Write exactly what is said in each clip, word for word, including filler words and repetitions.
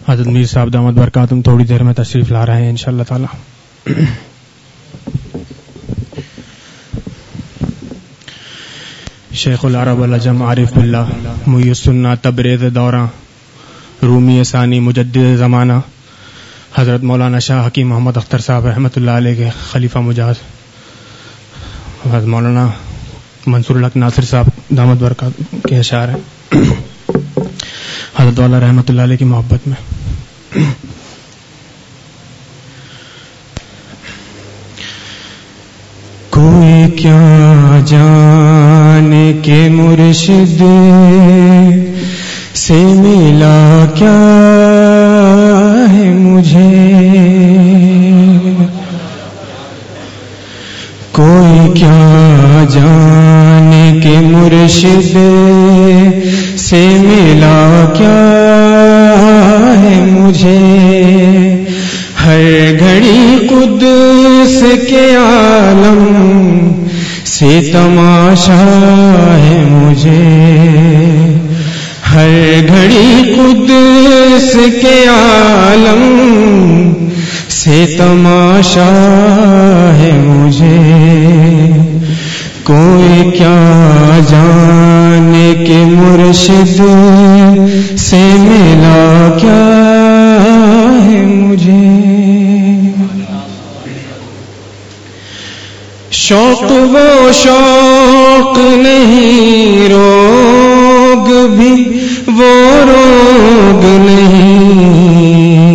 حضرت میر صاحب دامت برکاتہم تھوڑی دیر میں تشریف لا رہے ہیں انشاءاللہ تعالی. شیخ العرب العجم عارف باللہ محی السنہ تبریز دوراں رومی ثانی مجدد زمانہ حضرت مولانا شاہ حکیم محمد اختر صاحب رحمۃ اللہ علیہ کے خلیفہ مجاز حضرت مولانا منصور الحق ناصر صاحب دامت برکات کے اشعار ہیں حضرت والا رحمۃ اللہ علیہ کی محبت میں. کوئی کیا جانے کے مرشد سے ملا کیا ہے مجھے, کوئی کیا جانے کے مرشد سے ملا کیا ہے مجھے, ہر گھڑی قدس کے عالم سے تماشا ہے مجھے, ہر گھڑی قدس کے عالم سے تماشا ہے مجھے, کوئی کیا جانے کے مرشد سے ملا کیا ہے مجھے. شوق وہ شوق نہیں, روگ بھی وہ روگ نہیں,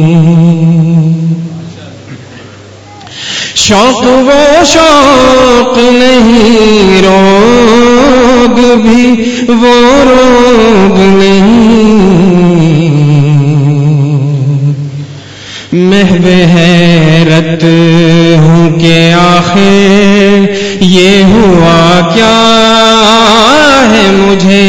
شوق وہ شوق نہیں, روگ بھی وہ روگ نہیں, محو حیرت ہوں کہ آخر یہ ہوا کیا ہے مجھے,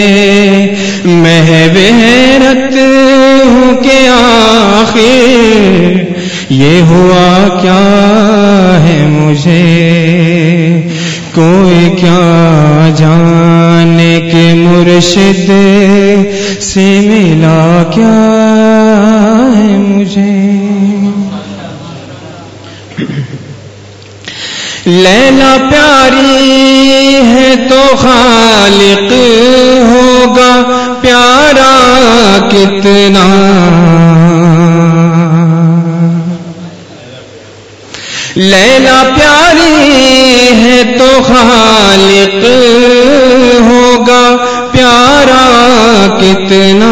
محو حیرت ہوں کہ آخر یہ ہوا کیا ہے مجھے, کوئی کیا جانے کے مرشد سے ملا کیا ہے مجھے. لیلا پیاری ہے تو خالق ہوگا پیارا کتنا, لیلا پیاری ہے تو خالق ہوگا پیارا کتنا,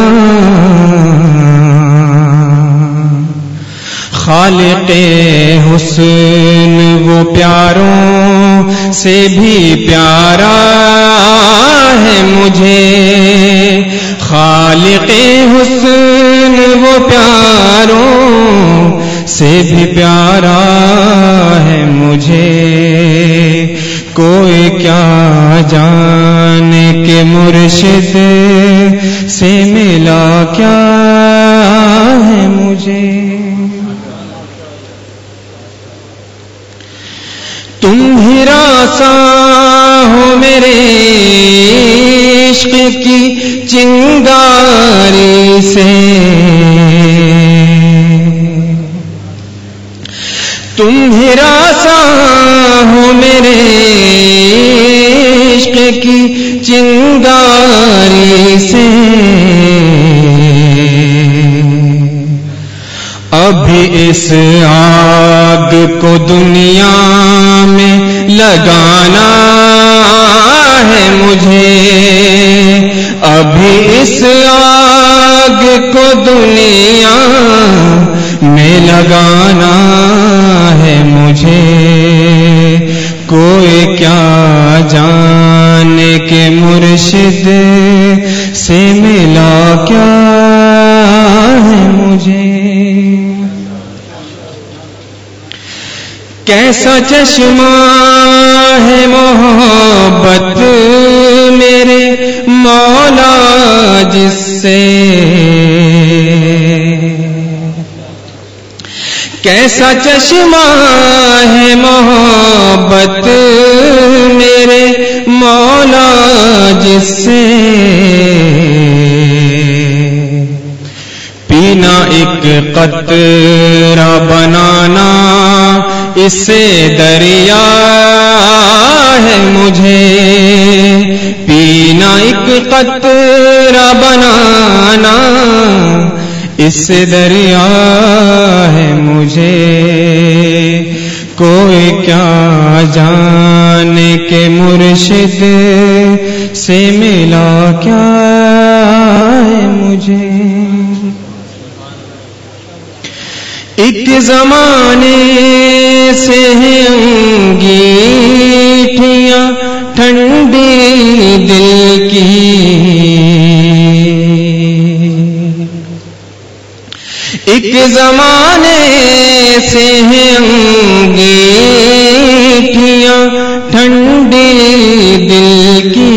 خالق حسن وہ پیاروں سے بھی پیارا ہے مجھے, خالق حسن وہ پیاروں سے بھی پیارا ہے مجھے, کوئی کیا جانے کے مرشد سے ملا کیا ہے مجھے. تم ہی راساں ہو میرے عشق کی چنگاری سے, تم ہی راساں ہو میرے عشق کی چنگاری سے, ابھی اس آگ کو دنیا میں لگانا ہے مجھے, ابھی اس آگ کو دنیا میں لگانا ہے مجھے, کوئی کیا جانے کے مرشد سے ملا کیا ہے مجھے. کیسا چشمہ ہے محبت میرے مولا جس سے, کیسا چشمہ ہے محبت میرے مولا جس سے, پی پینا ایک قطرہ بنانا اس سے دریا ہے مجھے، پینا ایک قطرہ بنانا اس سے دریا ہے مجھے، کوئی کیا جانے کہ مرشد سے ملا کیا ہے مجھے۔ ایک زمانے سے ہیں انگیٹھیاں ٹھنڈی دل کی، ایک زمانے سے ہیں انگیٹھیاں ٹھنڈی دل کی،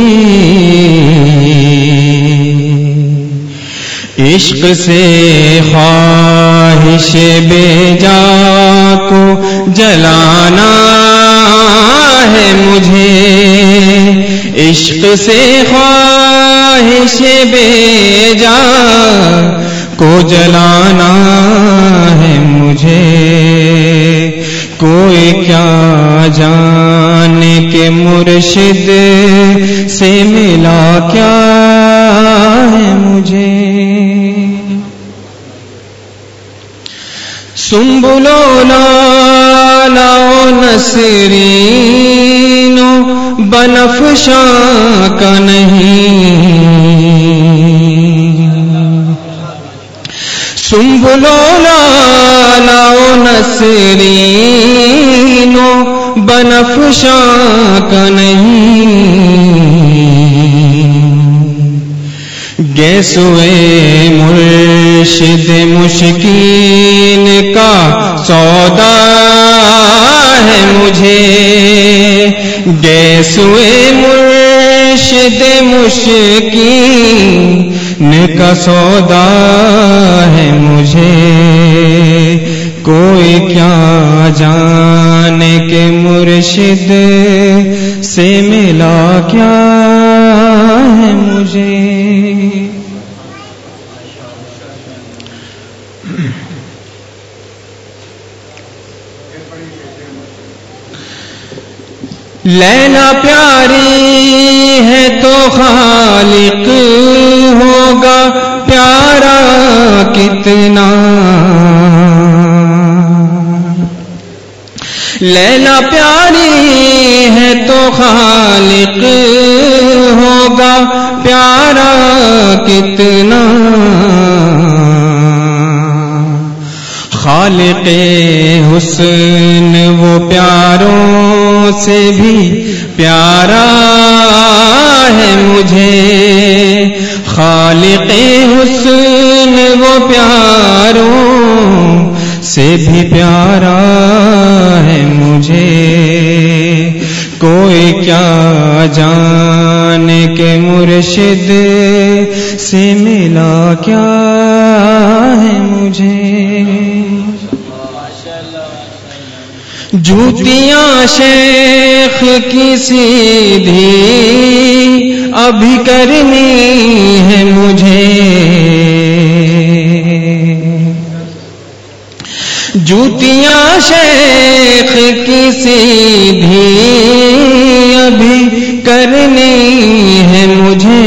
عشق سے خواہش بے جا کو جلانا ہے مجھے، عشق سے خواہش بے جا کو جلانا ہے مجھے، کوئی کیا جانے کہ مرشد سے ملا کیا ہے مجھے۔ سنبلو لالا نسرین بنفشاں کا نہیں، سنبلو لالا نسرین بنفشاں کا نہیں، گیسوئے مرشد مشکین کا سودا ہے مجھے، گیسوئے مرشد مشکین کا سودا ہے مجھے، کوئی کیا جانے کہ مرشد سے ملا کیا ہے مجھے۔ لیلا پیاری ہے تو خالق ہوگا پیارا کتنا، لیلا پیاری ہے تو خالق ہوگا پیارا کتنا، خالق حسن وہ پیاروں سے بھی پیارا ہے مجھے، خالق حسن وہ پیاروں سے بھی پیارا ہے مجھے، کوئی کیا جانے کہ مرشد سے ملا کیا ہے مجھے۔ جوتیاں شیخ کی سیدھی ابھی کرنی ہے مجھے، جوتیاں شیخ کی سیدھی ابھی کرنی ہے مجھے،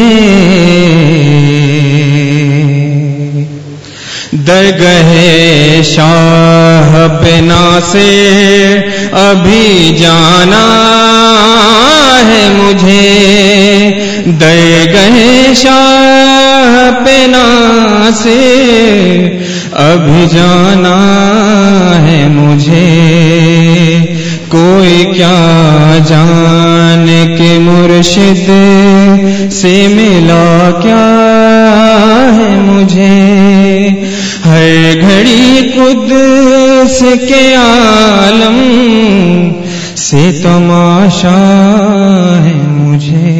درگاہ شاہ پنا سے ابھی جانا ہے مجھے، درگاہ شاہ پنا سے ابھی جانا ہے مجھے، کوئی کیا جانے کہ مرشد سے ملا کیا ہے مجھے، ہر گھڑی قدس کے عالم سے تماشا ہے مجھے۔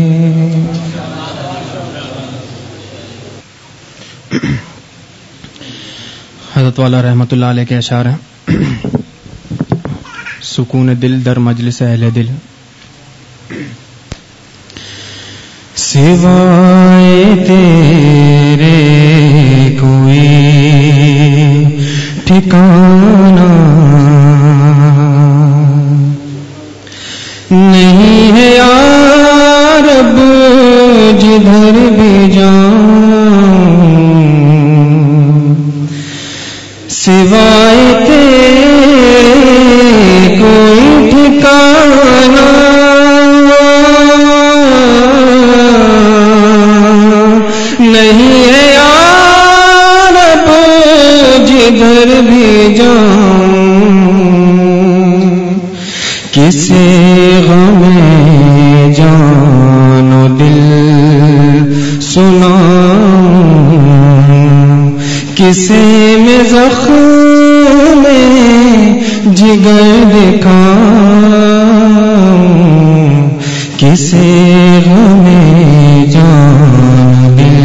حضرت والا رحمت اللہ علیہ کے اشعار ہیں، سکون دل در مجلس اہل دل، سوائے تیرے کوئی ٹھکانہ نہیں ہے یا رب جدھر بھی جاؤں سوائے تیرے کوئی ٹھکانہ نہیں ہے یا رب جدھر بھی جاؤں کسے غم جان و دل سناؤں کسے میں زخم جگر دکھاؤں کسے غم جان دل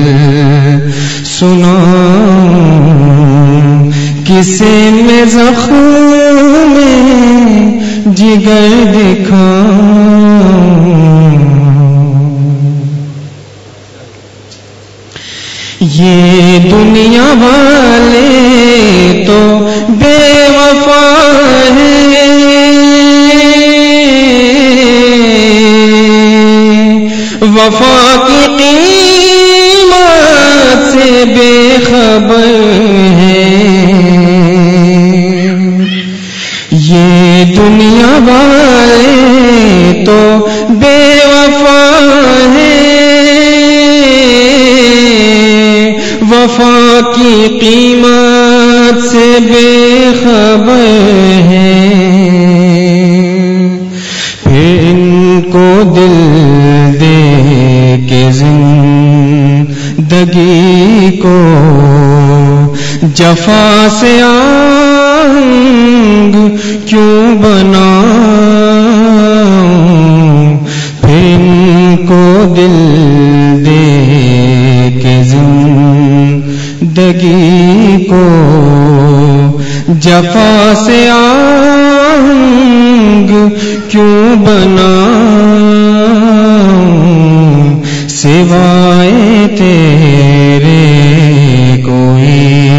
سناؤں کسے میں زخم جگر دکھاؤں یہ دنیا والے تو بے وفا ہیں وفا کی قیمت سے بے خبر ہیں یہ دنیا والے تو بے وفا ہیں وفا کی قیمت سے بے خبر ہیں پھر ان کو دل دے کے زندگی کو جفا سے آنگ کیوں بناؤں پھر ان کو دل دے کے زندگی کو جفا سے آنگ کیوں بناؤں سوائے تیرے کوئی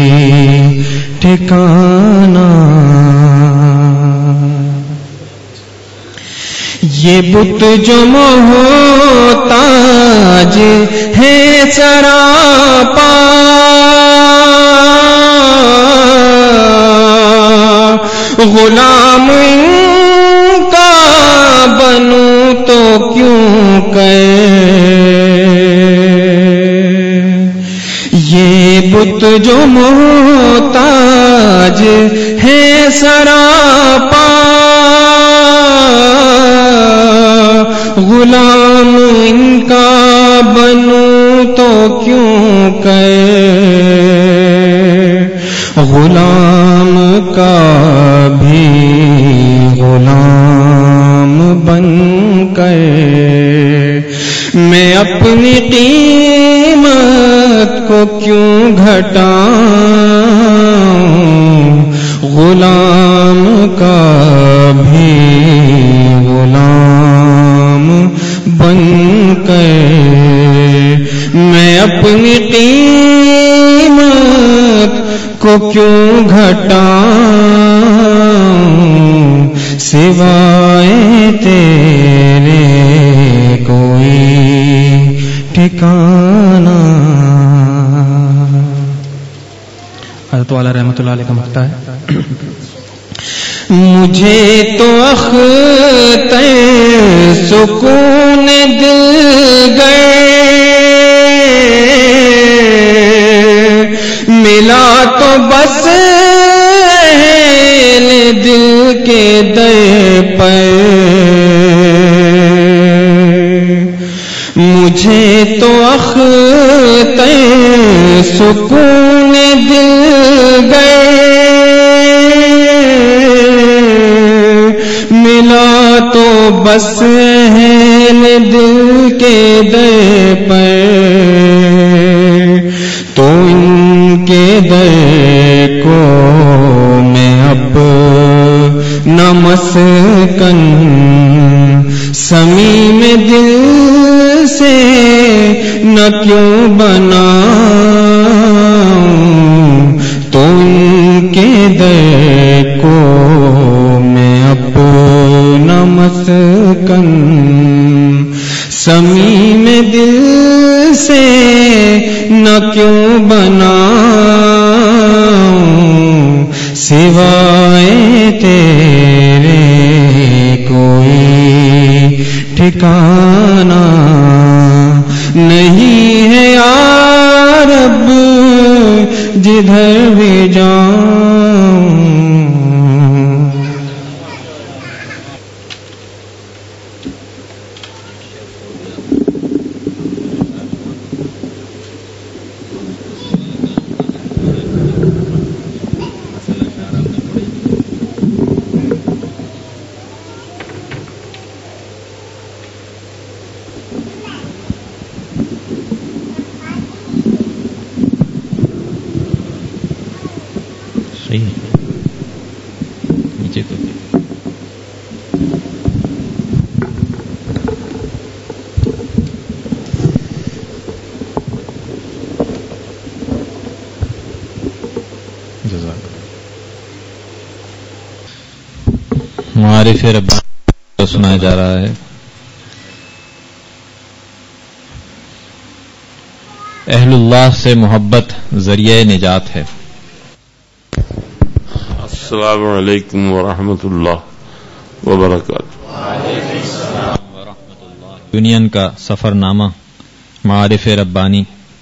ٹھکانہ یہ بت جو محتاج ہے سراپا غلام ان کا بنوں تو کیوں کہ یہ بت جو محتاج ہے سراپا غلام ان کا بنوں تو کیوں کہ غلام کا بھی غلام بن کر میں اپنی قیمت کو کیوں گھٹاؤں غلام کا بھی غلام بن کر میں اپنی قیمت کو کیوں گھٹاؤں سوائے تیرے کوئی ٹھکانہ حضرت والا رحمۃ اللہ علیہ کا مقطع ہے مجھے تو اختر سکون دل گئے ملا تو بس اہل دل کے در پر مجھے تو اختر سکون دل گئے ملا تو بس اہل دل کے در پر تو ان کے در کو میں اب نہ مسکن صمیم دل سے نہ کیوں بناؤں تو ان کے در سے نہ کیوں بناؤں سوائے تیرے کوئی ٹھکانہ نہیں ہے یا رب جدھر بھی جاؤں. معارف ربانی سنایا جا رہا ہے. اہل اللہ سے محبت ذریعہ نجات ہے. السلام علیکم ورحمۃ اللہ وبرکاتہ. یونین کا سفر نامہ معارف ربانی.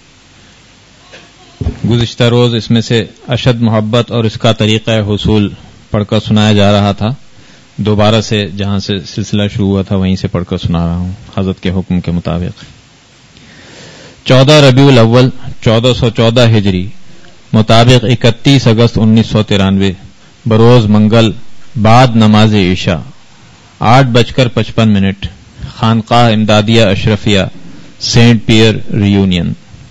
گزشتہ روز اس میں سے اشد محبت اور اس کا طریقہ حصول پڑھ کر سنایا جا رہا تھا. دوبارہ سے جہاں سے سلسلہ شروع ہوا تھا وہیں سے پڑھ کر سنا رہا ہوں حضرت کے حکم کے مطابق. چودہ ربیع الاول چودہ سو چودہ ہجری مطابق اکتیس اگست انیس سو ترانوے بروز منگل بعد نماز عشاء آٹھ بج کر پچپن منٹ خانقاہ امدادیہ اشرفیہ سینٹ پیئر ریونین.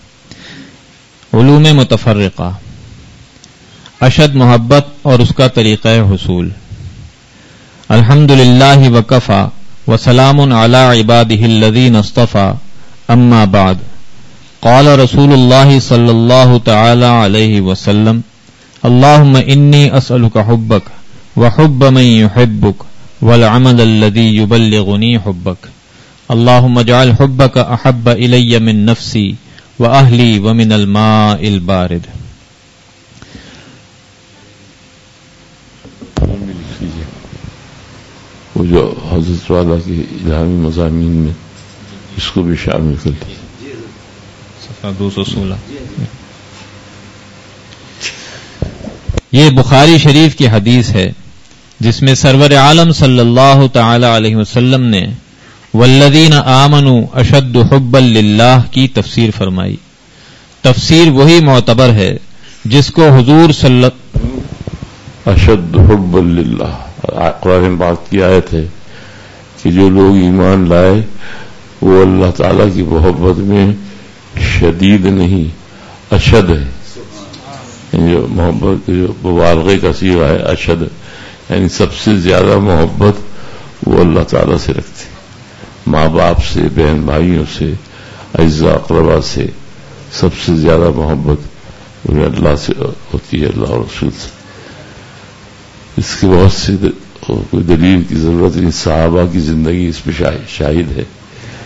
علوم متفرقہ. اشد محبت اور اس کا طریقہ حصول. الحمد للہ وکفا وسلام علی عباده الذین اصطفى اما بعد. قال رسول اللہ صلی اللہ تعالی علیہ وسلم اللہم انی اسألک حبک وحب من يحبک والعمل الذي يبلغنی حبک. اللہم اجعل حبک احب الی من نفسی واہلی ومن الماء البارد. وہ جو حضرت والا کے الہامی مضامین میں اس کو بھی شامل کر لیں. صفحہ دو سو سولہ. یہ بخاری شریف کی حدیث ہے جس میں سرور عالم صلی اللہ تعالی علیہ وسلم نے والذین آمنوا اشد حبا للہ کی تفسیر فرمائی. تفسیر وہی معتبر ہے جس کو حضور صلی اشد حبا للہ قرآن پاک کی آیت ہے کہ جو لوگ ایمان لائے وہ اللہ تعالیٰ کی محبت میں شدید نہیں اشد ہے. جو محبت جو مبالغے کا صیغہ ہے اشد یعنی سب سے زیادہ محبت وہ اللہ تعالیٰ سے رکھتے. ماں باپ سے بہن بھائیوں سے اعزاء اقربا سے سب سے زیادہ محبت انہیں اللہ سے ہوتی ہے اللہ اور رسول سے. اس کے بہت سی کوئی دلیل کی ضرورت نہیں. صحابہ کی زندگی اس پہ شاہد ہے.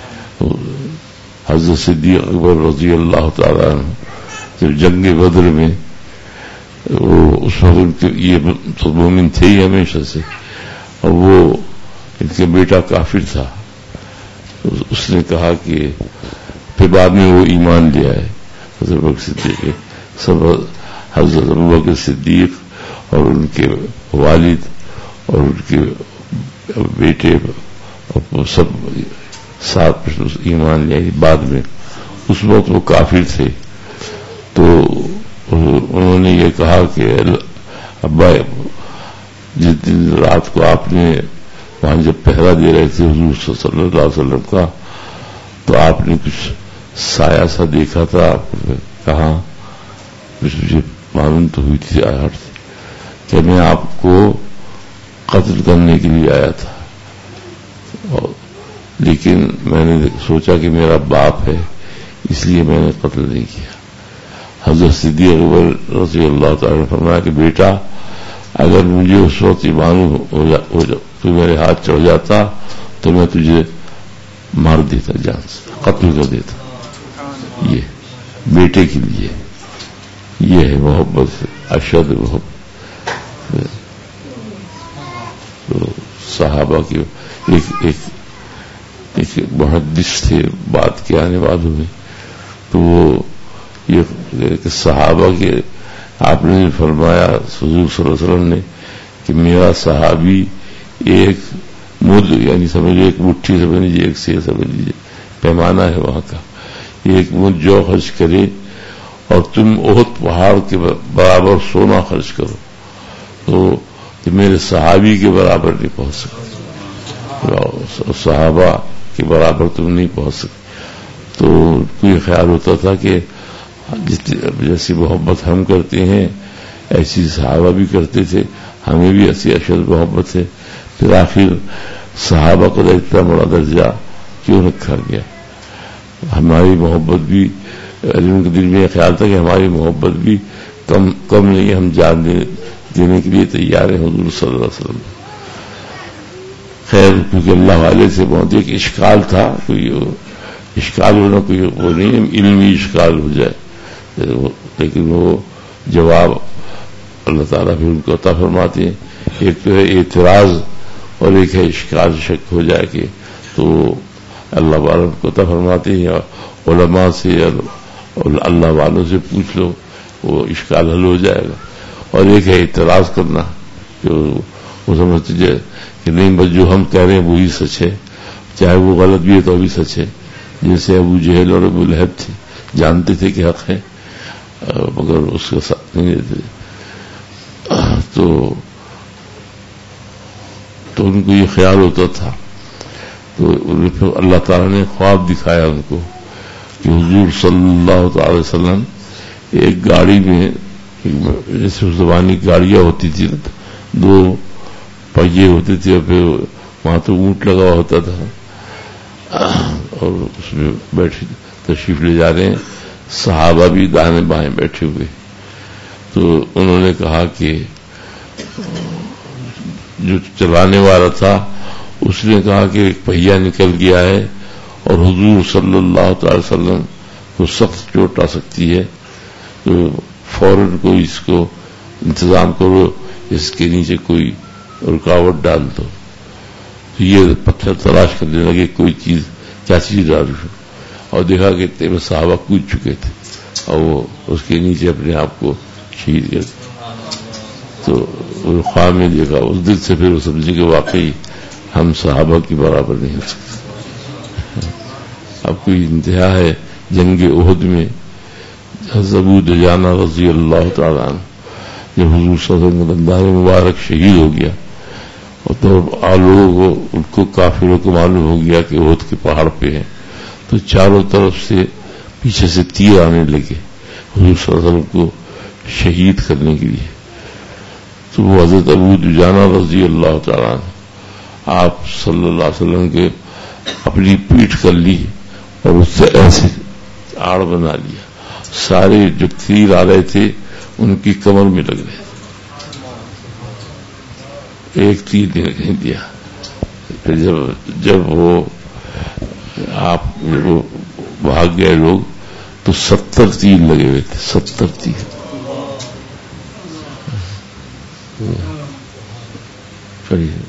حضرت صدیق اکبر رضی اللہ تعالیٰ عنہ جب جنگ بدر میں وہ اس وقت یہ تو مومن تھے ہی ہمیشہ سے اور وہ ان کے بیٹا کافر تھا. اس نے کہا کہ پھر بعد میں وہ ایمان لیا ہے. حضرت بکر صدیق سب حضرت ابوبکر صدیق اور ان کے والد اور ان کے بیٹے اور سب ساتھ ایمان لیا. بعد میں اس وقت وہ کافر تھے تو انہوں نے یہ کہا کہ ابا جس دن رات کو آپ نے وہاں جب پہرا دے رہے تھے حضور صلی اللہ علیہ وسلم کا تو آپ نے کچھ سایہ سا دیکھا تھا. آپ نے کہا کچھ مجھے معلوم تو ہوئی تھی آہٹ کہ میں آپ کو قتل کرنے کے لیے آیا تھا اور لیکن میں نے سوچا کہ میرا باپ ہے اس لیے میں نے قتل نہیں کیا. حضرت صدیق اکبر رضی اللہ تعالیٰ نے فرمایا کہ بیٹا اگر مجھے اس وقت ایمان ہو جا, ہو جا تو میرے ہاتھ چڑھ جاتا تو میں تجھے مار دیتا جان سے قتل کر دیتا. یہ بیٹے کے لیے یہ ہے محبت، اشد محبت. تو صحابہ کے ایک ایک ایک محدث تھے بات کے آنے والوں میں، تو وہ یہ کہ صحابہ کے آپ نے فرمایا حضور صلی اللہ علیہ وسلم نے کہ میرا صحابی ایک مد یعنی سمجھے ایک مٹھی سمجھ لیجیے، ایک سے سمجھ لیجیے پیمانہ ہے وہاں کا، ایک مد جو خرچ کرے اور تم احد پہاڑ کے برابر سونا خرچ کرو تو کہ میرے صحابی کے برابر نہیں پہنچ سکتے، صحابہ کے برابر تم نہیں پہنچ سکتے. تو کوئی خیال ہوتا تھا کہ جیسی محبت ہم کرتے ہیں ایسی صحابہ بھی کرتے تھے، ہمیں بھی ایسی اشد محبت ہے. پھر آخر صحابہ کو اتنا بڑا درجہ کیوں رکھا گیا؟ ہماری محبت بھی ان کے دل میں خیال تھا کہ ہماری محبت بھی کم کم نہیں، ہم جان دینے کے لیے تیار ہیں حضور صلی اللہ علیہ وسلم. خیر کیونکہ اللہ والے سے بہت ایک اشکال تھا، کوئی اشکال ہونا کوئی وہ نہیں علمی اشکال ہو جائے، لیکن وہ جواب اللہ تعالیٰ پھر ان کو عطا فرماتے ہیں. ایک تو ہے اعتراض اور ایک ہے اشکال شک ہو جائے کہ تو اللہ والوں کو عطا فرماتے ہیں، علماء سے اللہ والوں سے پوچھ لو وہ اشکال حل ہو جائے گا. اور ایک ہے اعتراض کرنا کہ وہ سمجھتے جائے کہ نہیں بس جو ہم کہہ رہے ہیں وہی سچ ہے، چاہے وہ غلط بھی ہے تو بھی سچ ہے. جیسے ابو جہل اور ابو لہب تھے، جانتے تھے کہ حق ہے مگر اس کا ساتھ نہیں دیتے. تو تو ان کو یہ خیال ہوتا تھا. تو اللہ تعالیٰ نے خواب دکھایا ان کو کہ حضور صلی اللہ تعالی وسلم ایک گاڑی میں، جیسے اس زمانے کی گاڑیاں ہوتی تھی دو پہیے ہوتے تھے اور پھر وہاں تو اونٹ لگا ہوا ہوتا تھا اور اس میں بیٹھے تشریف لے جا رہے ہیں، صحابہ بھی دائیں بائیں بیٹھے ہوئے. تو انہوں نے کہا کہ جو چلانے والا تھا اس نے کہا کہ ایک پہیا نکل گیا ہے اور حضور صلی اللہ تعالی وسلم کو سخت چوٹ آ سکتی ہے، تو فوراً کوئی اس کو انتظام کرو، اس کے نیچے کوئی رکاوٹ ڈال دو. تو یہ پتھر تلاش کرنے لگے کوئی چیز، کیا چیز ڈالو، اور دیکھا کہ اتنے صحابہ کود چکے تھے اور وہ اس کے نیچے اپنے آپ کو شہید کر. تو خواب میں دیکھا، اس دل سے پھر وہ سمجھے کہ واقعی ہم صحابہ کی برابر نہیں ہو سکتے. اب کوئی انتہا ہے جنگ احد میں ابو دجانہ رضی اللہ تعالیٰ عنہ جب حضور صلی اللہ علیہ وسلم دندار مبارک شہید ہو گیا اور تو لوگوں کو ان کو کافروں کو معلوم ہو گیا کہ احد کے پہاڑ پہ ہیں، تو چاروں طرف سے پیچھے سے تیر آنے لگے حضور صلی اللہ علیہ وسلم کو شہید کرنے کے لیے. تو وہ حضرت ابو دجانہ رضی اللہ تعالیٰ عنہ آپ صلی اللہ علیہ وسلم کے اپنی پیٹھ کر لی اور اس سے ایسے آڑ بنا لیا، سارے جو تیر آ رہے تھے ان کی کمر میں لگ رہے تھے، ایک تیر نہیں دیا. پھر جب جب وہ آپ وہ بھاگ گئے لوگ تو ستر تیر لگے ہوئے تھے، ستر تیر. چلیے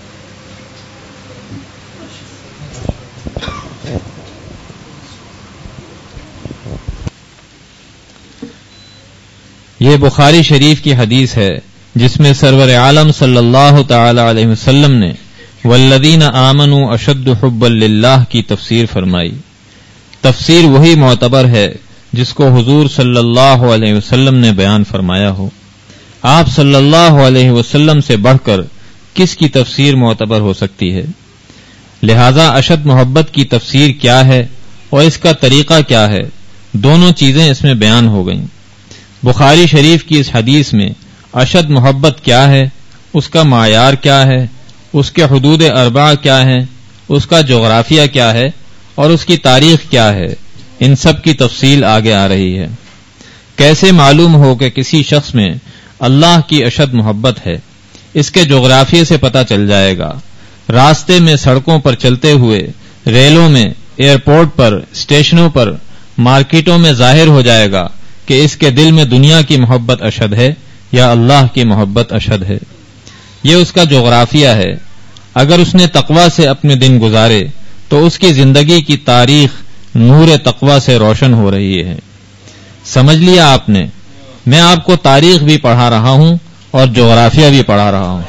یہ بخاری شریف کی حدیث ہے جس میں سرور عالم صلی اللہ تعالی علیہ وسلم نے والذین آمنوا اشد حبا للہ کی تفسیر فرمائی. تفسیر وہی معتبر ہے جس کو حضور صلی اللہ علیہ وسلم نے بیان فرمایا ہو. آپ صلی اللہ علیہ وسلم سے بڑھ کر کس کی تفسیر معتبر ہو سکتی ہے؟ لہذا اشد محبت کی تفسیر کیا ہے اور اس کا طریقہ کیا ہے، دونوں چیزیں اس میں بیان ہو گئیں. بخاری شریف کی اس حدیث میں اشد محبت کیا ہے، اس کا معیار کیا ہے، اس کے حدود اربع کیا ہیں، اس کا جغرافیہ کیا ہے اور اس کی تاریخ کیا ہے، ان سب کی تفصیل آگے آ رہی ہے. کیسے معلوم ہو کہ کسی شخص میں اللہ کی اشد محبت ہے؟ اس کے جغرافیے سے پتہ چل جائے گا. راستے میں، سڑکوں پر چلتے ہوئے، ریلوں میں، ایئرپورٹ پر، اسٹیشنوں پر، مارکیٹوں میں ظاہر ہو جائے گا کہ اس کے دل میں دنیا کی محبت اشد ہے یا اللہ کی محبت اشد ہے۔ یہ اس کا جغرافیہ ہے۔ اگر اس نے تقوی سے اپنے دن گزارے تو اس کی زندگی کی تاریخ نور تقوی سے روشن ہو رہی ہے۔ سمجھ لیا آپ نے، میں آپ کو تاریخ بھی پڑھا رہا ہوں اور جغرافیہ بھی پڑھا رہا ہوں۔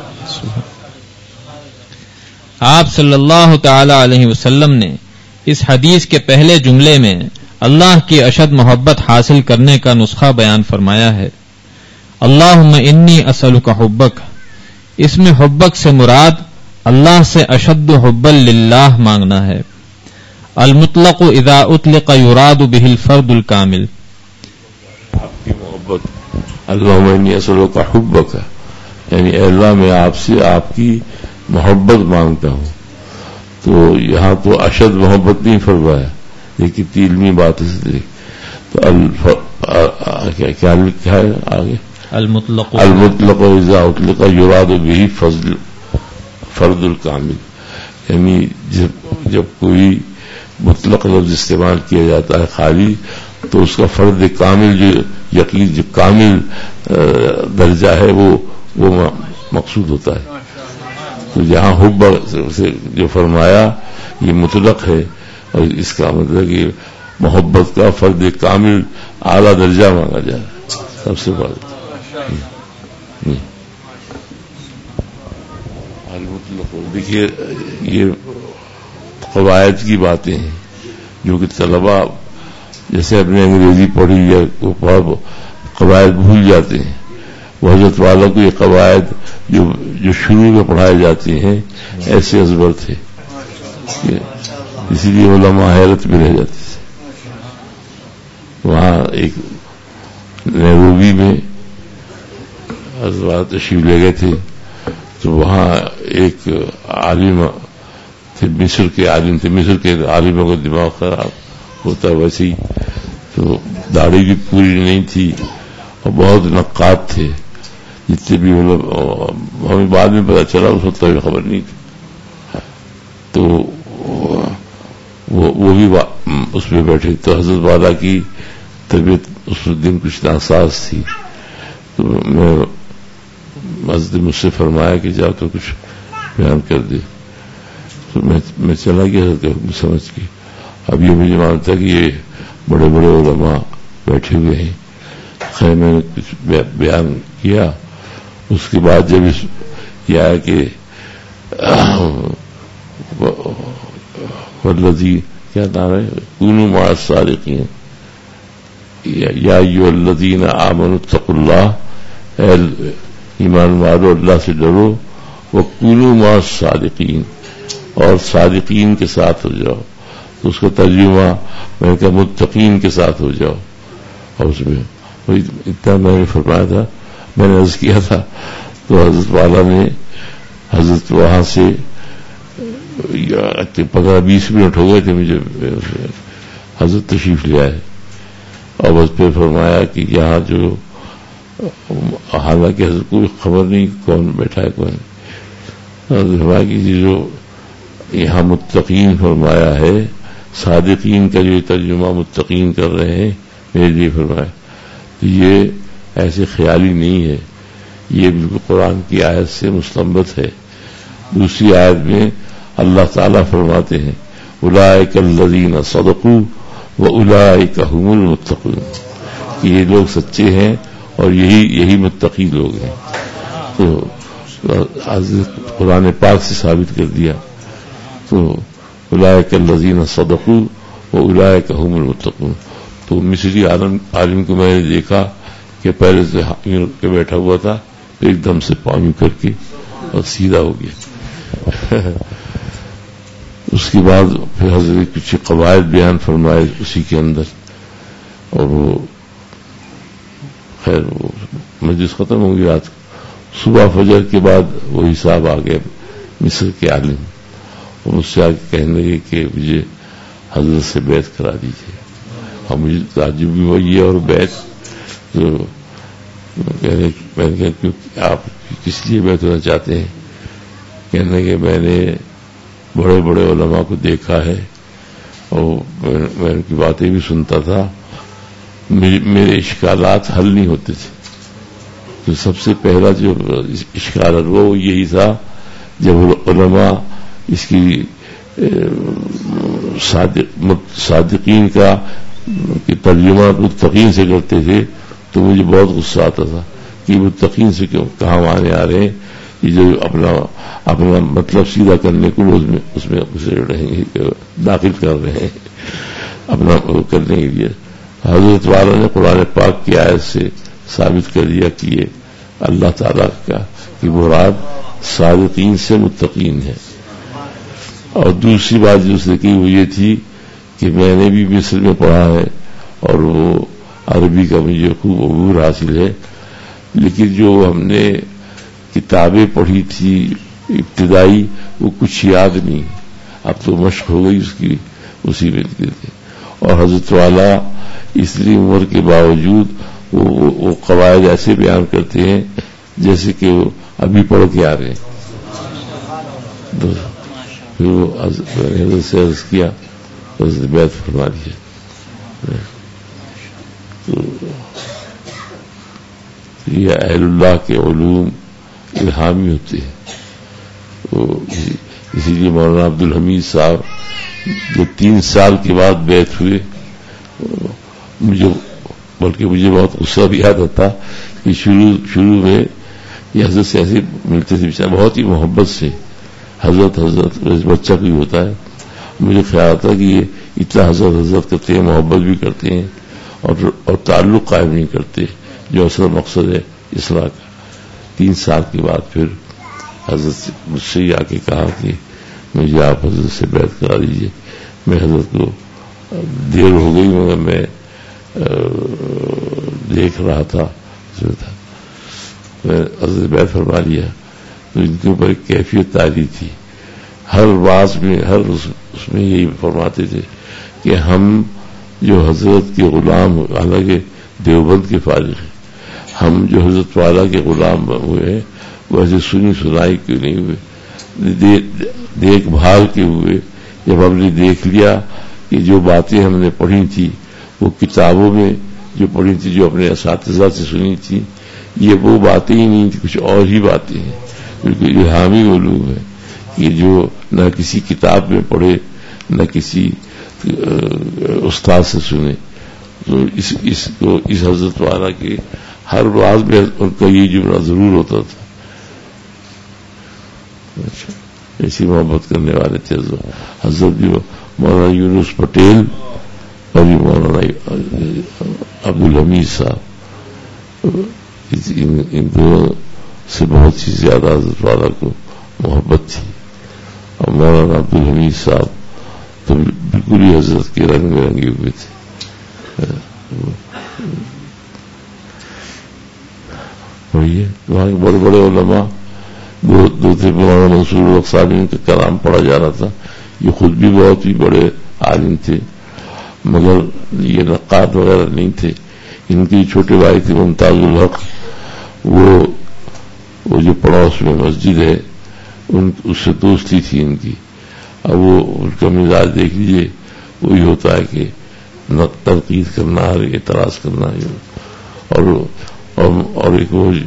آپ صلی اللہ تعالی علیہ وسلم نے اس حدیث کے پہلے جملے میں اللہ کی اشد محبت حاصل کرنے کا نسخہ بیان فرمایا ہے۔ اللہم انی اسألک حبک، اس میں حبک سے مراد اللہ سے اشد حبا للہ مانگنا ہے۔ المطلق اذا اطلق یراد به الفرد الکامل، آپ کی محبت، اللہم انی اسألک حبک، یعنی اے اللہ میں آپ سے آپ کی محبت مانگتا ہوں۔ تو یہاں تو اشد محبت نہیں فرمایا، لیکن علمی بات اس لیے تو الف... کیا لکھا ہے آگے؟ المطلق المطلق اذا اطلق یراد به فضل فرد الکامل، یعنی جب جب کوئی مطلق لفظ استعمال کیا جاتا ہے خالی، تو اس کا فرد کامل جو یقین جو کامل درجہ ہے وہ وہ مقصود ہوتا ہے۔ تو جہاں حب سے جو فرمایا یہ مطلق ہے، اور اس کا مطلب کہ محبت کا فرد کامل اعلیٰ درجہ مانگا جائے سب سے بڑا۔ دیکھیے یہ قواعد کی باتیں ہیں جو کہ طلباء جیسے اپنے انگریزی پڑھی یا قواعد بھول جاتے ہیں، وہ حضرت والوں کو یہ قواعد جو جو شروع میں پڑھائے جاتے ہیں ایسے ازبر تھے، اسی لیے علماء حیرت میں رہ جاتے تھے۔ وہاں ایک نیروبی میں حضرات تشریف لے گئے تھے، تو وہاں ایک عالم تھے، مصر کے عالم تھے، مصر کے عالموں کا دماغ خراب ہوتا ہے ویسے ہی، تو داڑھی بھی پوری نہیں تھی اور بہت نقاد تھے جتنے بھی مطلب، ہمیں بعد میں پتا چلا، اس وقت کوئی خبر نہیں تھی۔ تو وہ وہ بھی اس میں بیٹھے، تو حضرت والا کی طبیعت اس دن کچھ ناساز تھی، تو میں مسجد مجھ سے فرمایا کہ جاؤ تو کچھ بیان کر دے، تو میں میں چلا گیا حضرت کا حکم سمجھ کے۔ اب یہ مجھے مانتا کہ یہ بڑے بڑے علماء بیٹھے ہوئے ہیں، خیر میں نے کچھ بیان کیا۔ اس کے بعد جب اس یہ آیا کہ والذی کیا نام ہے، کونوا مع الصادقین، یا ایھا الذین آمنوا اتقوا اللہ، اے ایمان والو اللہ سے ڈرو، وکونوا مع الصادقین، اور صادقین کے ساتھ ہو جاؤ۔ تو اس کا ترجمہ میں نے کہا متقین کے ساتھ ہو جاؤ، اور اس میں وہی اتنا میں نے فرمایا تھا، میں نے عرض کیا تھا، تو حضرت والا نے حضرت وہاں سے پندرہ بیس منٹ ہو گئے تھے مجھے، حضرت تشریف لے آئے اور بس پہ فرمایا کہ یہاں جو، حالانکہ حضرت کو خبر نہیں کون بیٹھا ہے کون، فرمایا کہ جو یہاں متقین فرمایا ہے، صادقین کا جو ترجمہ متقین کر رہے ہیں میرے لیے فرمایا، تو یہ ایسے خیالی نہیں ہے، یہ بالکل قرآن کی آیت سے مستنبت ہے۔ دوسری آیت میں اللہ تعالیٰ فرماتے ہیں اولئک الذین صدقوا واولئک هم المتقون، کہ یہ لوگ سچے ہیں اور یہی یہی متقی لوگ ہیں۔ تو قرآن پاک سے ثابت کر دیا، تو اولئک الذین صدقوا واولئک هم المتقون۔ تو مصری عالم عالم کو میں نے دیکھا کہ پہلے سے یوں کے بیٹھا ہوا تھا، پھر ایک دم سے پاؤں کر کے اور سیدھا ہو گیا۔ اس کے بعد پھر حضرت کچھ قواعد بیان فرمائے اسی کے اندر، اور وہ خیر وہ مجلس ختم ہو گئی رات کو۔ صبح فجر کے بعد وہی صاحب آ گئے مصر کے عالم، اور مجھ سے آ کے کہنے لگے کہ مجھے حضرت سے بیعت کرا دیجیے، اور مجھے تعجب بھی وہی ہے اور بیعت تو کہنے میں نے کہا کہ آپ کس لیے بیعت ہونا چاہتے ہیں؟ کہنے کہ میں نے بڑے بڑے علماء کو دیکھا ہے اور میں ان کی باتیں بھی سنتا تھا. میرے اشکالات حل نہیں ہوتے تھے. تو سب سے پہلا جو اشکال حل ہوا وہ یہی تھا جب علماء اس کی صادقین کا ترجمہ متقین سے کرتے تھے تو مجھے بہت غصہ آتا تھا کہ متقین سے کیوں کہاں مانے آ رہے ہیں, یہ جو اپنا اپنا مطلب سیدھا کرنے کو اس میں اس میں رہیں گے داخل کر رہے ہیں اپنا کرنے کے لیے. حضرت والا نے قرآن پاک کی آیت سے ثابت کر دیا کہ یہ اللہ تعالیٰ کا کی مراد صادقین سے متقین ہے. اور دوسری بات جو اس نے کی وہ یہ تھی کہ میں نے بھی مصر میں پڑھا ہے اور وہ عربی کا مجھے خوب عبور حاصل ہے, لیکن جو ہم نے کتابیں پڑھی تھی ابتدائی وہ کچھ یاد نہیں. اب تو مشق ہو گئی اس کی, اسی میں تھے. اور حضرت والا اتنی عمر کے باوجود وہ, وہ, وہ قواعد ایسے بیان کرتے ہیں جیسے کہ وہ ابھی پڑھ کے آ رہے ہیں. پھر وہ حضرت سے عرض کیا, حضرت بیعت فرما دیا. یہ اہل اللہ کے علوم الہامی ہوتے ہیں. اسی لیے مولانا عبد الحمید صاحب جو تین سال کے بعد بیعت ہوئے, مجھے بلکہ مجھے بہت غصہ بھی آتا تھا کہ شروع شروع میں یہ حضرت سے ایسے ملتے تھے بہت ہی محبت سے. حضرت حضرت بچہ بھی ہوتا ہے, مجھے خیال آتا کہ یہ اتنا حضرت حضرت کرتے ہیں, محبت بھی کرتے ہیں اور اور تعلق قائم نہیں کرتے جو اصل مقصد ہے اصلاح کا. تین سال کے بعد پھر حضرت مجھ سے ہی آ کے کہا کہ مجھے آپ حضرت سے بیعت کرا دیجیے. میں حضرت کو دیر ہو گئی مگر میں دیکھ رہا تھا, میں حضرت بیعت فرما لیا. تو ان کے اوپر ایک کیفیت تاری تھی. ہر بات میں ہر اس میں یہی فرماتے تھے کہ ہم جو حضرت کے غلام, حالانکہ دیوبند کے فارغ ہیں, ہم جو حضرت والا کے غلام ہوئے ہیں وہ ایسے سنی سنائی کیوں نہیں ہوئے, دیکھ بھال کے ہوئے. جب ہم نے دیکھ لیا کہ جو باتیں ہم نے پڑھی تھی وہ کتابوں میں جو پڑھی تھی, جو اپنے اساتذہ سے سنی تھی, یہ وہ باتیں ہی نہیں تھی, کچھ اور ہی باتیں ہیں. بالکل الہامی علوم ہے کہ جو نہ کسی کتاب میں پڑھے نہ کسی استاد سے سنے. تو اس اس کو اس حضرت والا کے ہر بات میں ان کا یہ جملہ ضرور ہوتا تھا. ایسی محبت کرنے والے تھے حضرت بھی. مولانا یونس پٹیل اور یہ مولانا عبد الحمید صاحب, ان دونوں سے بہت ہی زیادہ حضرت والا کو محبت تھی. اور مولانا عبد الحمید صاحب تو بالکل ہی حضرت کے رنگ میں رنگے ہوئے تھے. وہاں کے بڑے بڑے علماء دو دو تھے. مولانا منصور الحق صاحب ان کا کلام پڑھا جا رہا تھا. یہ خود بھی بہت ہی بڑے عالم تھے مگر یہ نقاد وغیرہ نہیں تھے. ان کے چھوٹے بھائی تھے ممتاز الحق, وہ وہ جو پڑوس میں مسجد ہے ان اس سے دوستی تھی ان کی. اب وہ ان کا مزاج دیکھ لیجیے, وہی ہوتا ہے کہ تنقید کرنا, اعتراض کرنا. اور اور ایک وہ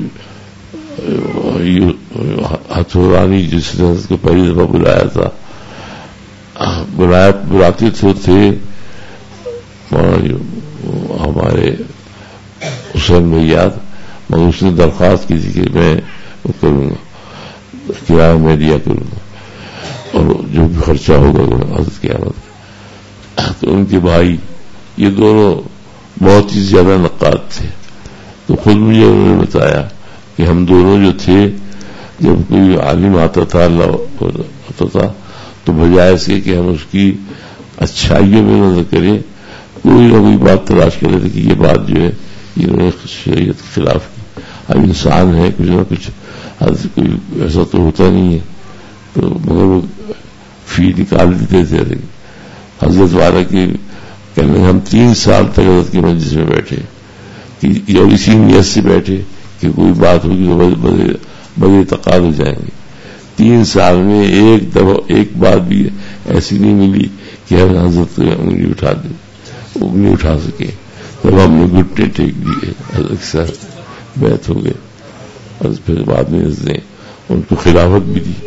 ہتھورانی جس نے اس کو پہلی دفعہ بلایا تھا, بلایا بلاتے تو تھے ہمارے حسین بھیاد, مگر اس نے درخواست کی تھی کہ میں وہ کروں گا, کرایہ میں دیا کروں گا اور جو بھی خرچہ ہوگا حضرت قیامت. تو ان کے بھائی یہ دونوں بہت ہی زیادہ نقاد تھے. تو خود مجھے انہوں نے بتایا کہ ہم دونوں جو تھے جب کوئی عالم آتا تھا اللہ آتا تھا تو بجائے سے کہ ہم اس کی اچھائیوں میں نظر کریں کوئی نہ کوئی بات تلاش کر رہے تھے کہ یہ بات جو ہے انہوں نے شریعت کے خلاف کی. اب انسان ہے کچھ نہ کچھ کوئی ایسا تو ہوتا نہیں ہے, تو مگر وہ فی نکال دیتے تھے. حضرت والا کی کہنے ہم تین سال تک حضرت کی مجلس میں بیٹھے اور اسی نیت سے بیٹھے کہ کوئی بات ہوگی تو بڑے بڑے تقاض ہو جائیں گے. تین سال میں ایک دفعہ ایک بار بھی ایسی نہیں ملی کہ ہم حضرت انگلی اٹھا دیں انگلی اٹھا سکے. تب ہم نے گھٹنے ٹیک دیے, حضرت سر بیعت ہو گئے, اور پھر بعد میں اس نے ان کو خلافت بھی دی.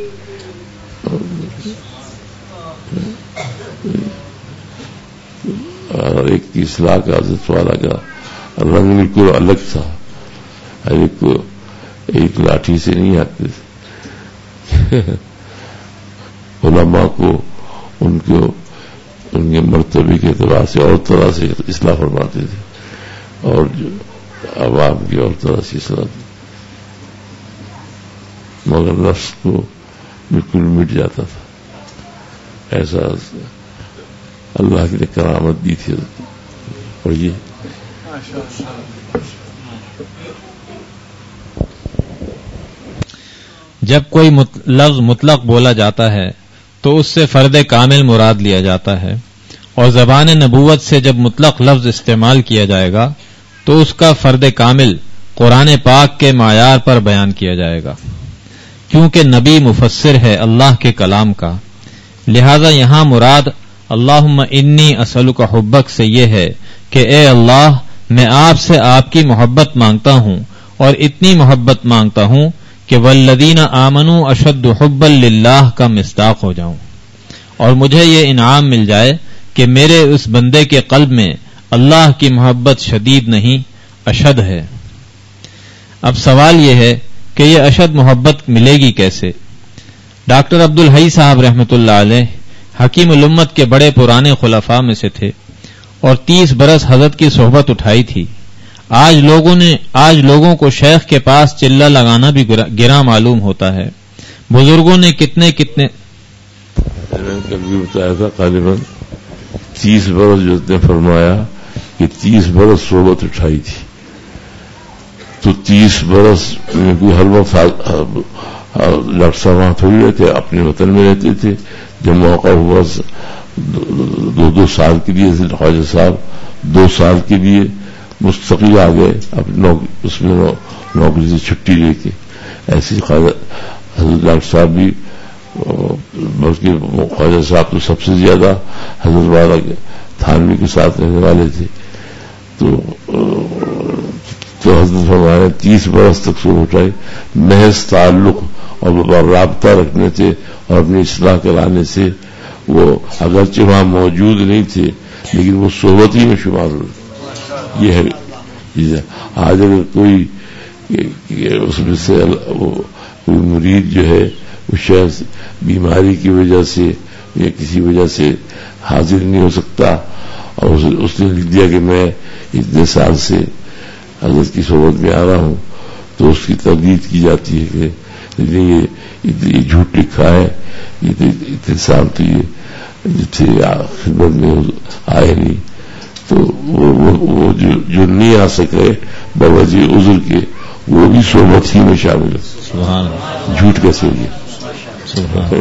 اور ایک کی اصلاح کا حضرت والا کا رنگ بالکل الگ تھا, ایک کو ایک لاٹھی سے نہیں آتے تھے. علماء کو ان کو ان کے مرتبے کے اعتبار سے اور طرح سے اصلاح فرماتے تھے, اور جو عوام کی اور طرح سے اصلاح تھی, مگر نفس کو بالکل مٹ جاتا تھا. ایسا اللہ کی نے کرامت دی تھی. اور یہ جب کوئی لفظ مطلق بولا جاتا ہے تو اس سے فرد کامل مراد لیا جاتا ہے, اور زبان نبوت سے جب مطلق لفظ استعمال کیا جائے گا تو اس کا فرد کامل قرآن پاک کے معیار پر بیان کیا جائے گا, کیونکہ نبی مفسر ہے اللہ کے کلام کا. لہذا یہاں مراد اللہم انی اسألک حبک سے یہ ہے کہ اے اللہ میں آپ سے آپ کی محبت مانگتا ہوں, اور اتنی محبت مانگتا ہوں کہ والذین آمنوا اشد حبا للہ کا مصداق ہو جاؤں, اور مجھے یہ انعام مل جائے کہ میرے اس بندے کے قلب میں اللہ کی محبت شدید نہیں اشد ہے. اب سوال یہ ہے کہ یہ اشد محبت ملے گی کیسے؟ ڈاکٹر عبد الحی صاحب رحمۃ اللہ علیہ حکیم الامت کے بڑے پرانے خلفاء میں سے تھے, اور تیس برس حضرت کی صحبت اٹھائی تھی. آج لوگوں نے آج لوگوں کو شیخ کے پاس چلہ لگانا بھی گرا معلوم ہوتا ہے. بزرگوں نے کتنے کتنے میں کل بھی بتایا تھا, غالباً تیس برس جو نے فرمایا کہ تیس برس صحبت اٹھائی تھی, تو تیس برس میں کوئی ہر وقت ڈاکٹر صاحب وہاں تھوڑی رہتے, اپنے وطن میں رہتے تھے. جب موقع ہوا دو دو سال کے لیے خواجہ صاحب دو سال کے لیے مستقل آ گئے اپنے اس میں نوکری سے چھٹی لے کے. ایسی حضرت ڈاکٹر صاحب بھی, بلکہ خواجہ صاحب تو سب سے زیادہ حضرت والا تھانوی کے ساتھ رہنے والے تھے. تو تو حضرت فرمایا تیس برس تک سو اٹھائے محض تعلق اور رابطہ رکھنے سے اور اپنی اصلاح کرانے سے. وہ اگرچہ وہاں موجود نہیں تھے لیکن وہ صحبت ہی میں شمار ہوئے. یہ ہے آج اگر کوئی اس میں سے کوئی مرید جو ہے وہ شخص بیماری کی وجہ سے یا کسی وجہ سے حاضر نہیں ہو سکتا, اور اس نے لکھ دیا کہ میں اتنے سال سے حضرت کی صحبت میں آ رہا ہوں, تو اس کی تردید کی جاتی ہے کہ یہ جھوٹ لکھا ہے, اتنے سال تو یہ جتنے خدمت میں آئے نہیں, تو وہ جو نہیں آ سکے بوجہ عذر کے وہ بھی صحبت ہی میں شامل ہے. جھوٹ کیسے ہوگی؟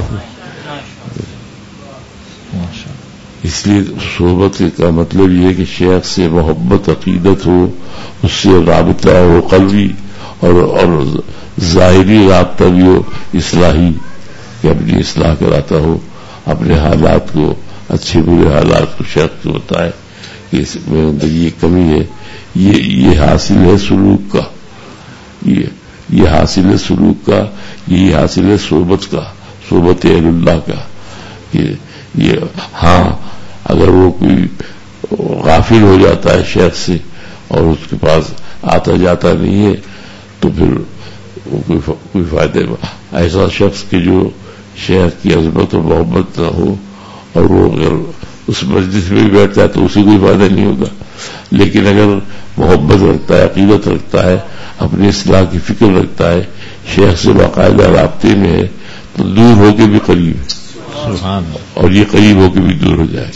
اس لیے صحبت کا مطلب یہ ہے کہ شیخ سے محبت عقیدت ہو, اس سے رابطہ ہو قلبی اور اور ظاہری رابطہ بھی ہو اصلاحی, کہ اپنی اصلاح کراتا ہو, اپنے حالات کو اچھے برے حالات کو شیخ کو بتائے کہ اس میں اندر یہ کمی ہے. یہ یہ حاصل ہے سلوک کا, یہ یہ حاصل ہے سلوک کا, یہ حاصل ہے صحبت کا, صحبت اہل اللہ کا. کہ یہ ہاں اگر وہ کوئی غافل ہو جاتا ہے شیخ سے اور اس کے پاس آتا جاتا نہیں ہے تو پھر وہ کوئی کوئی فائدہ. ایسا شخص کہ جو شیخ کی عظمت و محبت نہ ہو اور وہ اگر اس مجلس میں بھی بیٹھتا ہے تو اسے کوئی فائدہ نہیں ہوگا. لیکن اگر محبت رکھتا ہے, عقیدت رکھتا ہے, اپنی اصلاح کی فکر رکھتا ہے, شیخ سے باقاعدہ رابطے میں ہے, تو دور ہو کے بھی قریب ہے اور یہ قریب ہو کے بھی دور ہو جائے.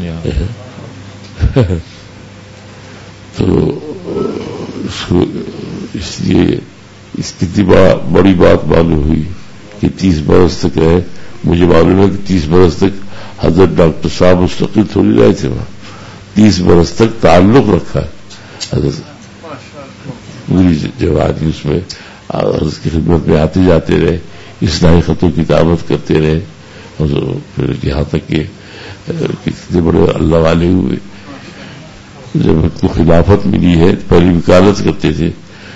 تو اس کو اس لیے اس کی بڑی بات معلوم ہوئی کہ تیس برس تک ہے. مجھے معلوم ہے کہ تیس برس تک حضرت ڈاکٹر صاحب مستقل تھوڑی رہے تھے, وہاں تیس برس تک تعلق رکھا ہے حضرت پوری جوانی اس میں اس کی خدمت میں آتے جاتے رہے، اصلاحی خطوں کی دعوت کرتے رہے، اور پھر یہاں تک کہ کتنے بڑے اللہ والے ہوئے. جب ان کو خلافت ملی ہے پہلی وکالت کرتے تھے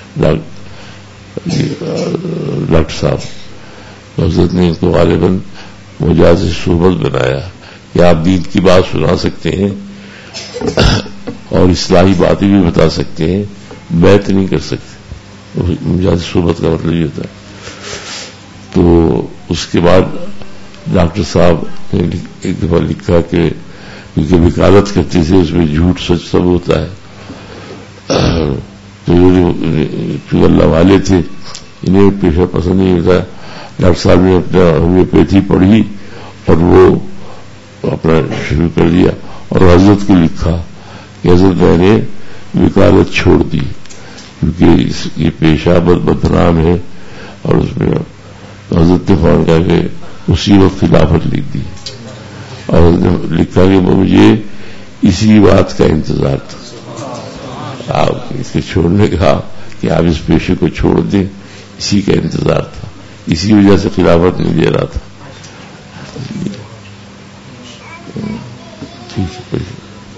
ڈاکٹر صاحب، حضرت نے ان کو غالباً مجاز صحبت بنایا کہ آپ دین کی بات سنا سکتے ہیں اور اصلاحی باتیں بھی بتا سکتے ہیں، بیعت نہیں کر سکتے. مجاز صحبت کا مطلب یہ ہوتا ہے. تو اس کے بعد ڈاکٹر صاحب نے ایک دفعہ لکھا کہ کیونکہ وکالت کرتے تھے اس میں جھوٹ سچ سب ہوتا ہے، تو اللہ والے تھے، انہیں پیشہ پسند نہیں ہوتا. ڈاکٹر صاحب نے اپنا ہومیوپیتھی پڑھی اور وہ اپنا شروع کر دیا، اور حضرت کو لکھا کہ حضرت میں نے وکالت چھوڑ دی کیونکہ یہ پیشہ بد بدنام ہے، اور اس میں حضرت نے فون کر کے اسی وقت خلافت لکھ دی. اور حضرت نے لکھا کہ مجھے اسی بات کا انتظار تھا، آپ اس کے چھوڑنے کا کہ آپ اس پیشے کو چھوڑ دیں، اسی کا انتظار تھا، اسی وجہ سے خلافت نہیں دے رہا تھا. ٹھیک ہے.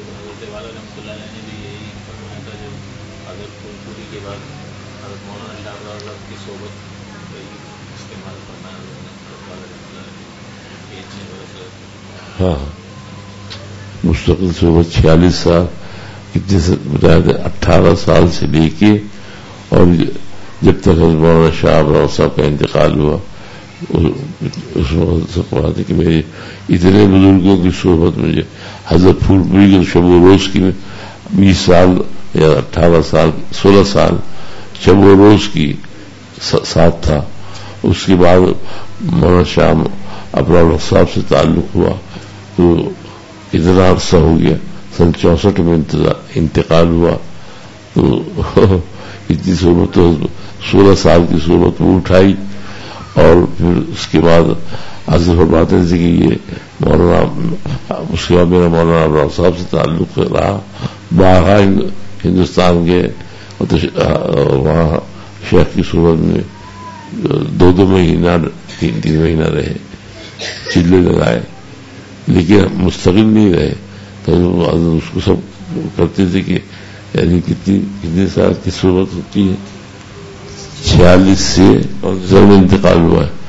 ہاں مستقل صحبت چھیالیس سال کتنے سے بتایا تھا، اٹھارہ سال سے لے کے اور جب تک حضرت مولانا شاہ ابراہیم صاحب کا انتقال ہوا اس وقت سے پڑھا تھا کہ میرے اتنے بزرگوں کی صحبت مجھے حضرت پھول پوری کے شب و روز کی بیس سال یا اٹھارہ سال سولہ سال شب و روز کی ساتھ تھا. اس کے بعد مولانا شاہ ابراہیم صاحب سے تعلق ہوا تو اتنا عرصہ ہو گیا، سن چونسٹھ میں انتقال ہوا تو اتنی صحبت تو سولہ سال کی صحبت وہ اٹھائی. اور پھر اس کے بعد حضرت فرماتے تھے کہ یہ مولانا اس کے بعد میرا مولانا ابراہیم صاحب سے تعلق رہا. باہر ہندوستان گئے وہاں شیخ کی صحبت میں دو دو مہینہ تین تین مہینہ رہے، چلے لگائے، لیکن مستقل نہیں رہے. تو اس کو سب کرتے تھے کہ یعنی کتنی کتنے سال کی صحبت ہوتی ہے، چھیالیس سے اور میں انتقال ہوا ہے.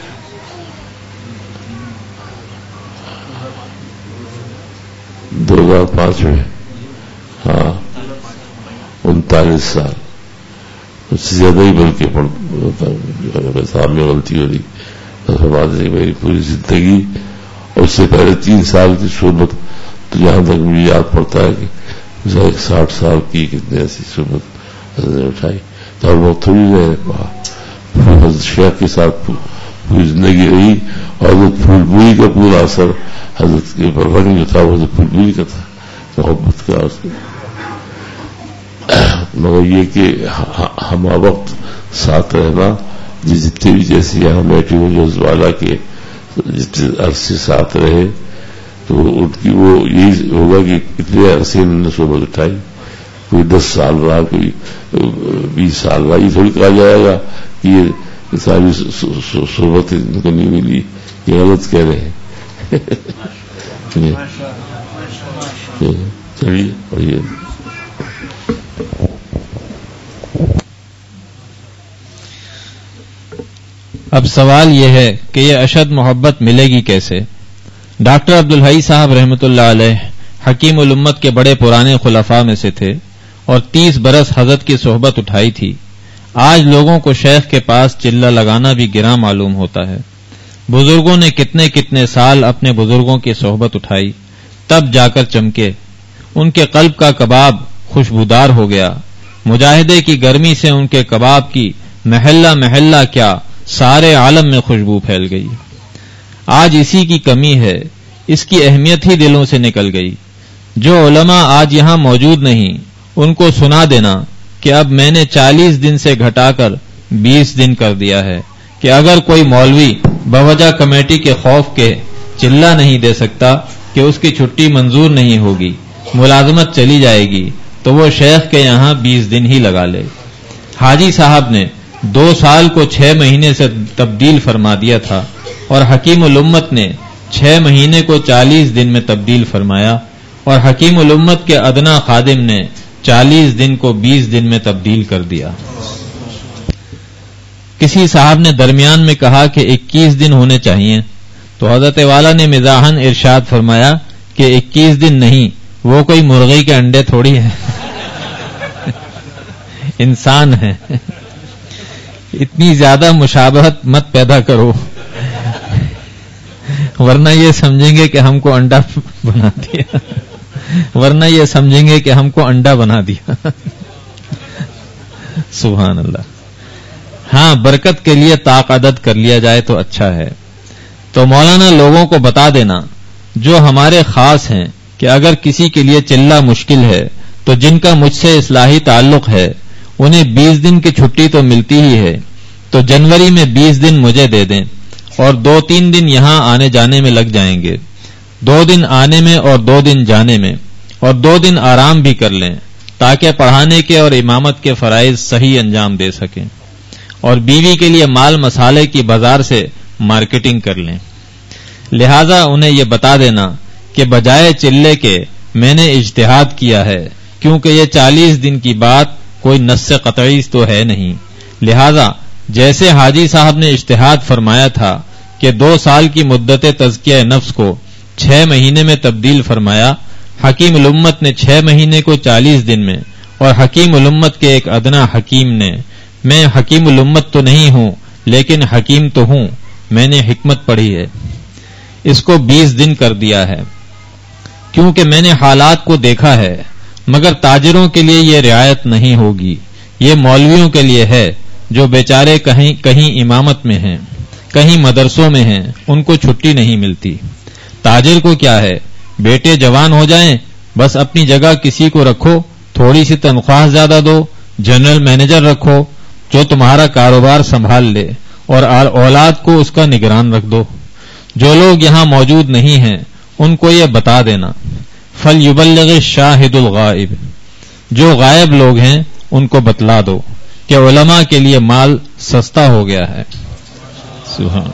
دو ہزار پانچ میں ہاں انتالیس سال، اس سے زیادہ ہی بلکہ صاحب میں غلطی ہو رہی. بات ہے میری پوری زندگی اس سے پہلے تین سال کی صحبت تو جہاں تک مجھے یاد پڑتا ہے کہ ایک ساٹھ سال کی کتنے ایسی صحبت حضرت نے اٹھائی. تو اور وہ تھوڑی رہے حضرت شیخ کے ساتھ پوری زندگی رہی، اور حضرت پھول پوری کا پورا اثر حضرت کے پر رنگ جو تھا وہ حضرت پھول پوری کا تھا، محبت کا. مگر یہ کہ ہم وقت ساتھ رہنا جتنے بھی جیسے یہاں بیٹھے ہوئے جو والا کے جتنے عرصے ساتھ رہے تو ان کی وہ یہی ہوگا کہ اتنے عرصے انہوں نے صحبت اٹھائی. کوئی دس سال رہا، کوئی بیس سال رہا، یہ تھوڑی کہا جائے گا کہ یہ ساری صحبت ان کو نہیں ملی، یہ غلط کہہ رہے ہیں. چلیے اور یہ اب سوال یہ ہے کہ یہ اشد محبت ملے گی کیسے؟ ڈاکٹر عبدالحی صاحب رحمۃ اللہ علیہ حکیم الامت کے بڑے پرانے خلفاء میں سے تھے اور تیس برس حضرت کی صحبت اٹھائی تھی. آج لوگوں کو شیخ کے پاس چلہ لگانا بھی گراں معلوم ہوتا ہے. بزرگوں نے کتنے کتنے سال اپنے بزرگوں کی صحبت اٹھائی، تب جا کر چمکے. ان کے قلب کا کباب خوشبودار ہو گیا. مجاہدے کی گرمی سے ان کے کباب کی محلہ محلہ کیا سارے عالم میں خوشبو پھیل گئی. آج اسی کی کمی ہے، اس کی اہمیت ہی دلوں سے نکل گئی. جو علماء آج یہاں موجود نہیں ان کو سنا دینا کہ اب میں نے چالیس دن سے گھٹا کر بیس دن کر دیا ہے کہ اگر کوئی مولوی بوجہ کمیٹی کے خوف کے چلہ نہیں دے سکتا کہ اس کی چھٹی منظور نہیں ہوگی، ملازمت چلی جائے گی، تو وہ شیخ کے یہاں بیس دن ہی لگا لے. حاجی صاحب نے دو سال کو چھ مہینے سے تبدیل فرما دیا تھا، اور حکیم الامت نے چھ مہینے کو چالیس دن میں تبدیل فرمایا، اور حکیم الامت کے ادنا خادم نے چالیس دن کو بیس دن میں تبدیل کر دیا۔ کسی صاحب نے درمیان میں کہا کہ اکیس دن ہونے چاہیے، تو حضرت والا نے مزاحاً ارشاد فرمایا کہ اکیس دن نہیں، وہ کوئی مرغی کے انڈے تھوڑی ہیں، انسان ہے، اتنی زیادہ مشابہت مت پیدا کرو، ورنہ یہ سمجھیں گے کہ ہم کو انڈا بنا دیا ورنہ یہ سمجھیں گے کہ ہم کو انڈا بنا دیا سبحان اللہ۔ ہاں، برکت کے لیے طاقت کر لیا جائے تو اچھا ہے۔ تو مولانا لوگوں کو بتا دینا جو ہمارے خاص ہیں کہ اگر کسی کے لیے چلہ مشکل ہے تو جن کا مجھ سے اصلاحی تعلق ہے انہیں بیس دن کی چھٹی تو ملتی ہی ہے، تو جنوری میں بیس دن مجھے دے دیں اور دو تین دن یہاں آنے جانے میں لگ جائیں گے، دو دن آنے میں اور دو دن جانے میں، اور دو دن آرام بھی کر لیں تاکہ پڑھانے کے اور امامت کے فرائض صحیح انجام دے سکیں، اور بیوی کے لیے مال مسالے کی بازار سے مارکیٹنگ کر لیں۔ لہذا انہیں یہ بتا دینا کہ بجائے چلے کے میں نے اجتہاد کیا ہے، کیونکہ یہ چالیس دن کی بات کوئی نص قطعی تو ہے نہیں، لہذا جیسے حاجی صاحب نے اجتہاد فرمایا تھا کہ دو سال کی مدت تزکیہ نفس کو چھ مہینے میں تبدیل فرمایا، حکیم الامت نے چھ مہینے کو چالیس دن میں، اور حکیم الامت کے ایک ادنا حکیم نے، میں حکیم الامت تو نہیں ہوں لیکن حکیم تو ہوں، میں نے حکمت پڑھی ہے، اس کو بیس دن کر دیا ہے، کیونکہ میں نے حالات کو دیکھا ہے، مگر تاجروں کے لیے یہ رعایت نہیں ہوگی، یہ مولویوں کے لیے ہے جو بیچارے کہیں کہیں امامت میں ہیں، کہیں مدرسوں میں ہیں، ان کو چھٹی نہیں ملتی۔ تاجر کو کیا ہے، بیٹے جوان ہو جائیں بس اپنی جگہ کسی کو رکھو، تھوڑی سی تنخواہ زیادہ دو، جنرل مینیجر رکھو جو تمہارا کاروبار سنبھال لے، اور اولاد کو اس کا نگران رکھ دو۔ جو لوگ یہاں موجود نہیں ہیں ان کو یہ بتا دینا، فَلْيُبَلِّغِ الشَّاهِدُ الْغَائِبِ، جو غائب لوگ ہیں ان کو بتلا دو کہ علماء کے لیے مال سستا ہو گیا ہے۔ سبحان۔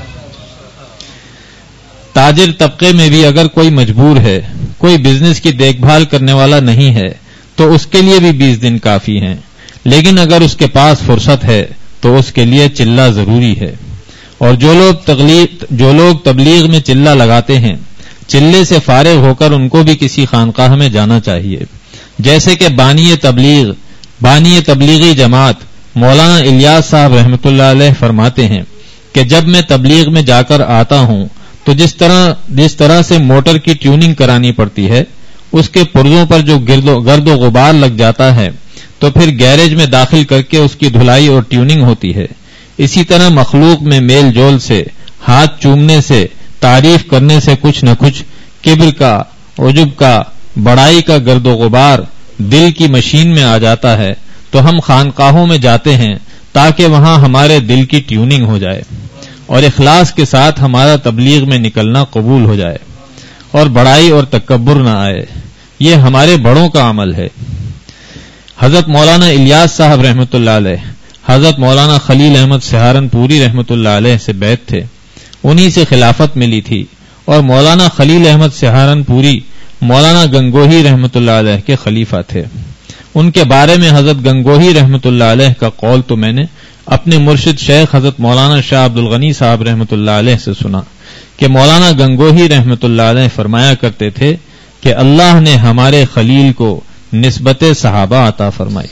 تاجر طبقے میں بھی اگر کوئی مجبور ہے، کوئی بزنس کی دیکھ بھال کرنے والا نہیں ہے تو اس کے لیے بھی بیس دن کافی ہیں، لیکن اگر اس کے پاس فرصت ہے تو اس کے لیے چلہ ضروری ہے۔ اور جو لوگ تبلیغ جو لوگ تبلیغ میں چلہ لگاتے ہیں، چلے سے فارغ ہو کر ان کو بھی کسی خانقاہ میں جانا چاہیے، جیسے کہ بانی تبلیغ بانی تبلیغی جماعت مولانا الیاس صاحب رحمۃ اللہ علیہ فرماتے ہیں کہ جب میں تبلیغ میں جا کر آتا ہوں تو جس طرح جس طرح سے موٹر کی ٹیوننگ کرانی پڑتی ہے، اس کے پرزوں پر جو گرد و گرد و غبار لگ جاتا ہے تو پھر گیرج میں داخل کر کے اس کی دھلائی اور ٹیوننگ ہوتی ہے، اسی طرح مخلوق میں میل جول سے، ہاتھ چومنے سے، تعریف کرنے سے کچھ نہ کچھ کبر کا، عجب کا، بڑائی کا گرد و غبار دل کی مشین میں آ جاتا ہے، تو ہم خانقاہوں میں جاتے ہیں تاکہ وہاں ہمارے دل کی ٹیوننگ ہو جائے اور اخلاص کے ساتھ ہمارا تبلیغ میں نکلنا قبول ہو جائے اور بڑائی اور تکبر نہ آئے۔ یہ ہمارے بڑوں کا عمل ہے۔ حضرت مولانا الیاس صاحب رحمۃ اللہ علیہ حضرت مولانا خلیل احمد سہارنپوری رحمۃ اللہ علیہ سے بیعت تھے، انہی سے خلافت ملی تھی، اور مولانا خلیل احمد سہارنپوری مولانا گنگوہی رحمۃ اللہ علیہ کے خلیفہ تھے۔ ان کے بارے میں حضرت گنگوہی رحمۃ اللہ علیہ کا قول تو میں نے اپنے مرشد شیخ حضرت مولانا شاہ عبد الغنی صاحب رحمۃ اللہ علیہ سے سنا کہ مولانا گنگوہی رحمۃ اللہ علیہ فرمایا کرتے تھے کہ اللہ نے ہمارے خلیل کو نسبت صحابہ عطا فرمائی۔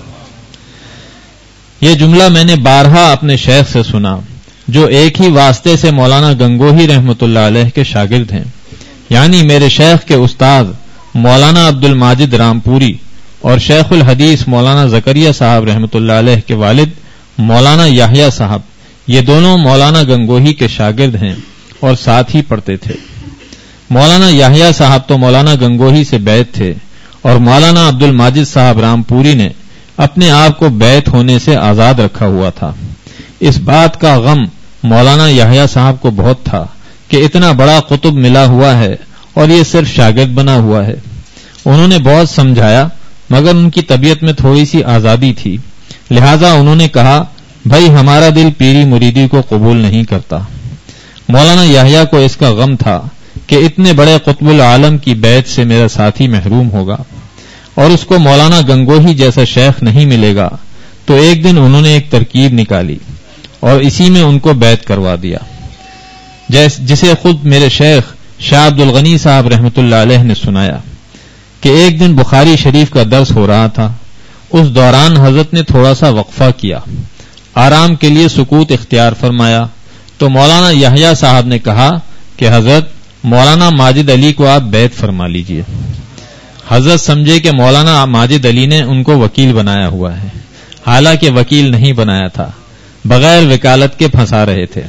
یہ جملہ میں نے بارہا اپنے شیخ سے سنا جو ایک ہی واسطے سے مولانا گنگوہی رحمۃ اللہ علیہ کے شاگرد ہیں، یعنی میرے شیخ کے استاد مولانا عبد الماجد رامپوری اور شیخ الحدیث مولانا زکریا صاحب رحمۃ اللہ علیہ کے والد مولانا یحییٰ صاحب، یہ دونوں مولانا گنگوہی کے شاگرد ہیں اور ساتھ ہی پڑھتے تھے۔ مولانا یحییٰ صاحب تو مولانا گنگوہی سے بیعت تھے، اور مولانا عبد الماجد صاحب رامپوری نے اپنے آپ کو بیعت ہونے سے آزاد رکھا ہوا تھا۔ اس بات کا غم مولانا یحییٰ صاحب کو بہت تھا کہ اتنا بڑا قطب ملا ہوا ہے اور یہ صرف شاگرد بنا ہوا ہے۔ انہوں نے بہت سمجھایا، مگر ان کی طبیعت میں تھوڑی سی آزادی تھی، لہذا انہوں نے کہا بھائی ہمارا دل پیری مریدی کو قبول نہیں کرتا۔ مولانا یحییٰ کو اس کا غم تھا کہ اتنے بڑے قطب العالم کی بیعت سے میرا ساتھی محروم ہوگا اور اس کو مولانا گنگوہی جیسا شیخ نہیں ملے گا، تو ایک دن انہوں نے ایک ترکیب نکالی اور اسی میں ان کو بیعت کروا دیا، جسے خود میرے شیخ شاہ عبد الغنی صاحب رحمۃ اللہ علیہ نے سنایا کہ ایک دن بخاری شریف کا درس ہو رہا تھا، اس دوران حضرت نے تھوڑا سا وقفہ کیا، آرام کے لیے سکوت اختیار فرمایا، تو مولانا یحییٰ صاحب نے کہا کہ حضرت مولانا ماجد علی کو آپ بیعت فرما لیجئے۔ حضرت سمجھے کہ مولانا ماجد علی نے ان کو وکیل بنایا ہوا ہے، حالانکہ وکیل نہیں بنایا تھا، بغیر وکالت کے پھنسا رہے تھے۔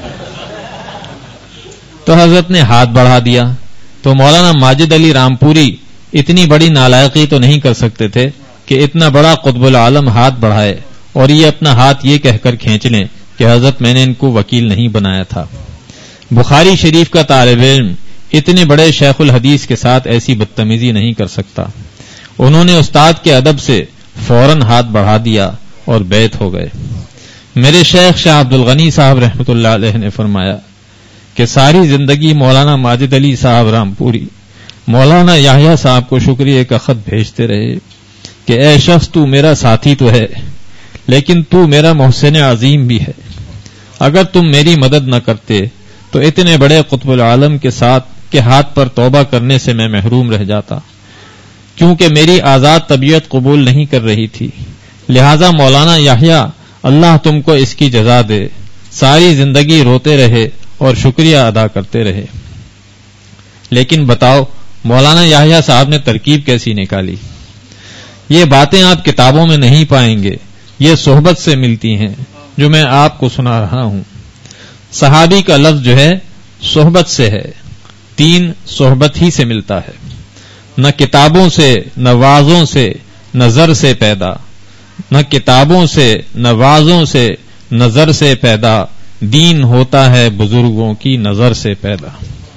تو حضرت نے ہاتھ بڑھا دیا، تو مولانا ماجد علی رامپوری اتنی بڑی نالائقی تو نہیں کر سکتے تھے کہ اتنا بڑا قطب العالم ہاتھ بڑھائے اور یہ اپنا ہاتھ یہ کہہ کر کھینچ لیں کہ حضرت میں نے ان کو وکیل نہیں بنایا تھا۔ بخاری شریف کا طالب علم اتنے بڑے شیخ الحدیث کے ساتھ ایسی بدتمیزی نہیں کر سکتا۔ انہوں نے استاد کے ادب سے فوراً ہاتھ بڑھا دیا اور بیعت ہو گئے۔ میرے شیخ شاہ عبد الغنی صاحب رحمۃ اللہ علیہ نے فرمایا کہ ساری زندگی مولانا ماجد علی صاحب رامپوری مولانا یحییٰ صاحب کو شکریہ کا خط بھیجتے رہے کہ اے شخص تو میرا ساتھی تو ہے، لیکن تو میرا محسن عظیم بھی ہے، اگر تم میری مدد نہ کرتے تو اتنے بڑے قطب العالم کے ساتھ کے ہاتھ پر توبہ کرنے سے میں محروم رہ جاتا، کیونکہ میری آزاد طبیعت قبول نہیں کر رہی تھی، لہذا مولانا یحییٰ اللہ تم کو اس کی جزا دے۔ ساری زندگی روتے رہے اور شکریہ ادا کرتے رہے۔ لیکن بتاؤ مولانا یحییٰ صاحب نے ترکیب کیسی نکالی؟ یہ باتیں آپ کتابوں میں نہیں پائیں گے، یہ صحبت سے ملتی ہیں جو میں آپ کو سنا رہا ہوں۔ صحابی کا لفظ جو ہے صحبت سے ہے، تین صحبت ہی سے ملتا ہے، نہ کتابوں سے، نہ وعظوں سے، نہ زر سے پیدا، نہ کتابوں سے، نہ وعظوں سے، نظر سے پیدا، دین ہوتا ہے بزرگوں کی نظر سے پیدا۔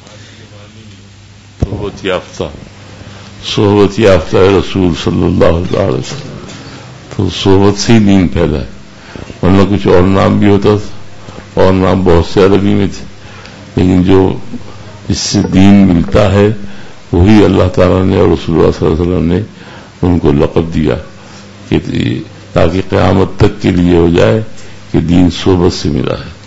صحبت یافتہ صحبت یافتہ رسول صلی اللہ علیہ وسلم، تو صحبت سے ہی دین پیدا ہے، ورنہ کچھ اور نام بھی ہوتا تھا، اور نام بہت سے عربی میں تھے، لیکن جو اس سے دین ملتا ہے وہی اللہ تعالیٰ نے اور رسول اللہ صلی اللہ علیہ وسلم نے ان کو لقب دیا کہ تاکہ قیامت تک کے لیے ہو جائے کہ دین صحبت سے ملا ہے۔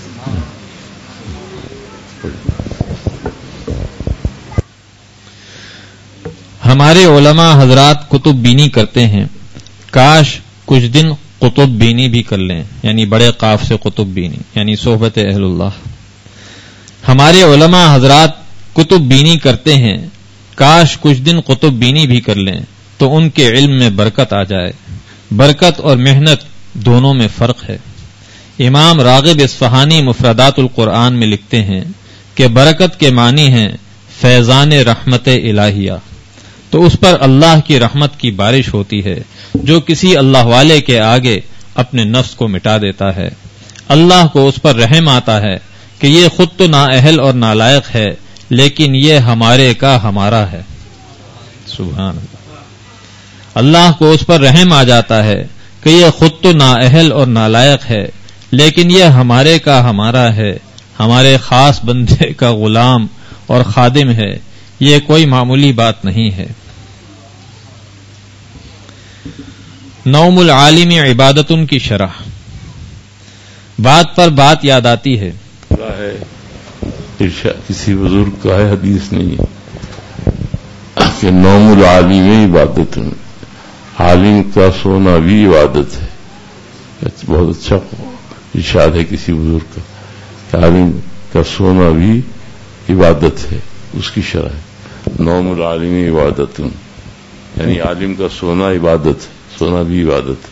ہمارے علماء حضرات کتب بینی کرتے ہیں، کاش کچھ دن قطب بینی بھی کر لیں، یعنی بڑے قاف سے قطب بینی یعنی صحبت اہل اللہ۔ ہمارے علماء حضرات کتب بینی کرتے ہیں، کاش کچھ دن قطب بینی بھی کر لیں تو ان کے علم میں برکت آ جائے۔ برکت اور محنت دونوں میں فرق ہے۔ امام راغب اصفہانی مفردات القرآن میں لکھتے ہیں کہ برکت کے معنی ہیں فیضان رحمت الہیہ، تو اس پر اللہ کی رحمت کی بارش ہوتی ہے جو کسی اللہ والے کے آگے اپنے نفس کو مٹا دیتا ہے۔ اللہ کو اس پر رحم آتا ہے کہ یہ خود تو نااہل اور نالائق ہے، لیکن یہ ہمارے کا ہمارا ہے۔ سبحان اللہ۔ اللہ کو اس پر رحم آ جاتا ہے کہ یہ خود تو نااہل اور نالائق ہے، لیکن یہ ہمارے کا ہمارا ہے، ہمارے خاص بندے کا غلام اور خادم ہے، یہ کوئی معمولی بات نہیں ہے۔ نوم العالم عبادتن کی شرح۔ بات پر بات یاد آتی ہے، ہے کسی بزرگ کا ہے، حدیث نہیں ہے کہ نوم العالم عبادت، عالم کا سونا بھی عبادت ہے۔ بہت اچھا ارشاد ہے کسی بزرگ کا کہ عالم کا سونا بھی عبادت ہے، اس کی شرح ہے نوم العالم عبادت، یعنی عالم کا سونا عبادت ہے، سونا بھی عبادت ہے۔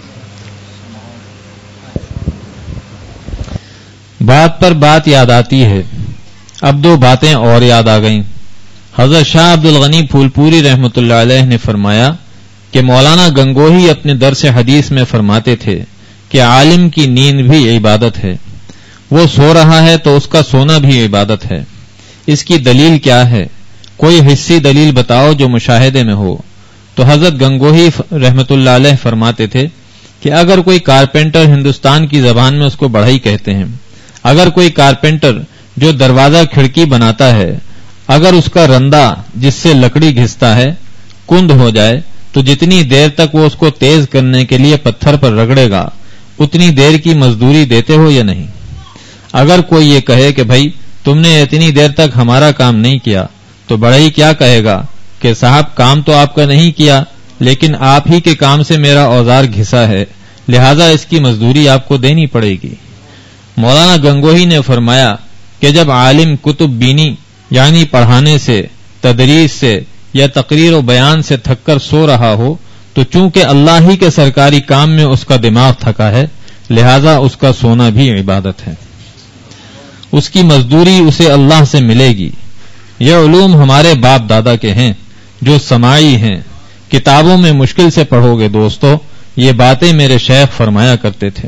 بات پر بات یاد آتی ہے، اب دو باتیں اور یاد آ گئیں۔ حضرت شاہ عبد الغنی پھول پوری رحمۃ اللہ علیہ نے فرمایا کہ مولانا گنگوہی اپنے درس حدیث میں فرماتے تھے کہ عالم کی نیند بھی عبادت ہے، وہ سو رہا ہے تو اس کا سونا بھی عبادت ہے۔ اس کی دلیل کیا ہے؟ کوئی حسی دلیل بتاؤ جو مشاہدے میں ہو۔ تو حضرت گنگوہی رحمۃ اللہ علیہ فرماتے تھے کہ اگر کوئی کارپینٹر ہندوستان کی زبان میں اس کو بڑھئی کہتے ہیں، اگر کوئی کارپینٹر جو دروازہ کھڑکی بناتا ہے اگر اس کا رندہ جس سے لکڑی گھستا ہے کند ہو جائے تو جتنی دیر تک وہ اس کو تیز کرنے کے لیے پتھر پر رگڑے گا اتنی دیر کی مزدوری دیتے ہو یا نہیں؟ اگر کوئی یہ کہے کہ بھائی تم نے اتنی دیر تک ہمارا کام نہیں کیا تو بڑھئی کیا کہے گا کہ صاحب کام تو آپ کا نہیں کیا لیکن آپ ہی کے کام سے میرا اوزار گھسا ہے، لہذا اس کی مزدوری آپ کو دینی پڑے گی۔ مولانا گنگوہی نے فرمایا کہ جب عالم کتب بینی یعنی پڑھانے سے، تدریس سے یا تقریر و بیان سے تھک کر سو رہا ہو تو چونکہ اللہ ہی کے سرکاری کام میں اس کا دماغ تھکا ہے لہذا اس کا سونا بھی عبادت ہے، اس کی مزدوری اسے اللہ سے ملے گی۔ یہ علوم ہمارے باپ دادا کے ہیں جو سماعی ہیں، کتابوں میں مشکل سے پڑھو گے دوستو، یہ باتیں میرے شیخ فرمایا کرتے تھے۔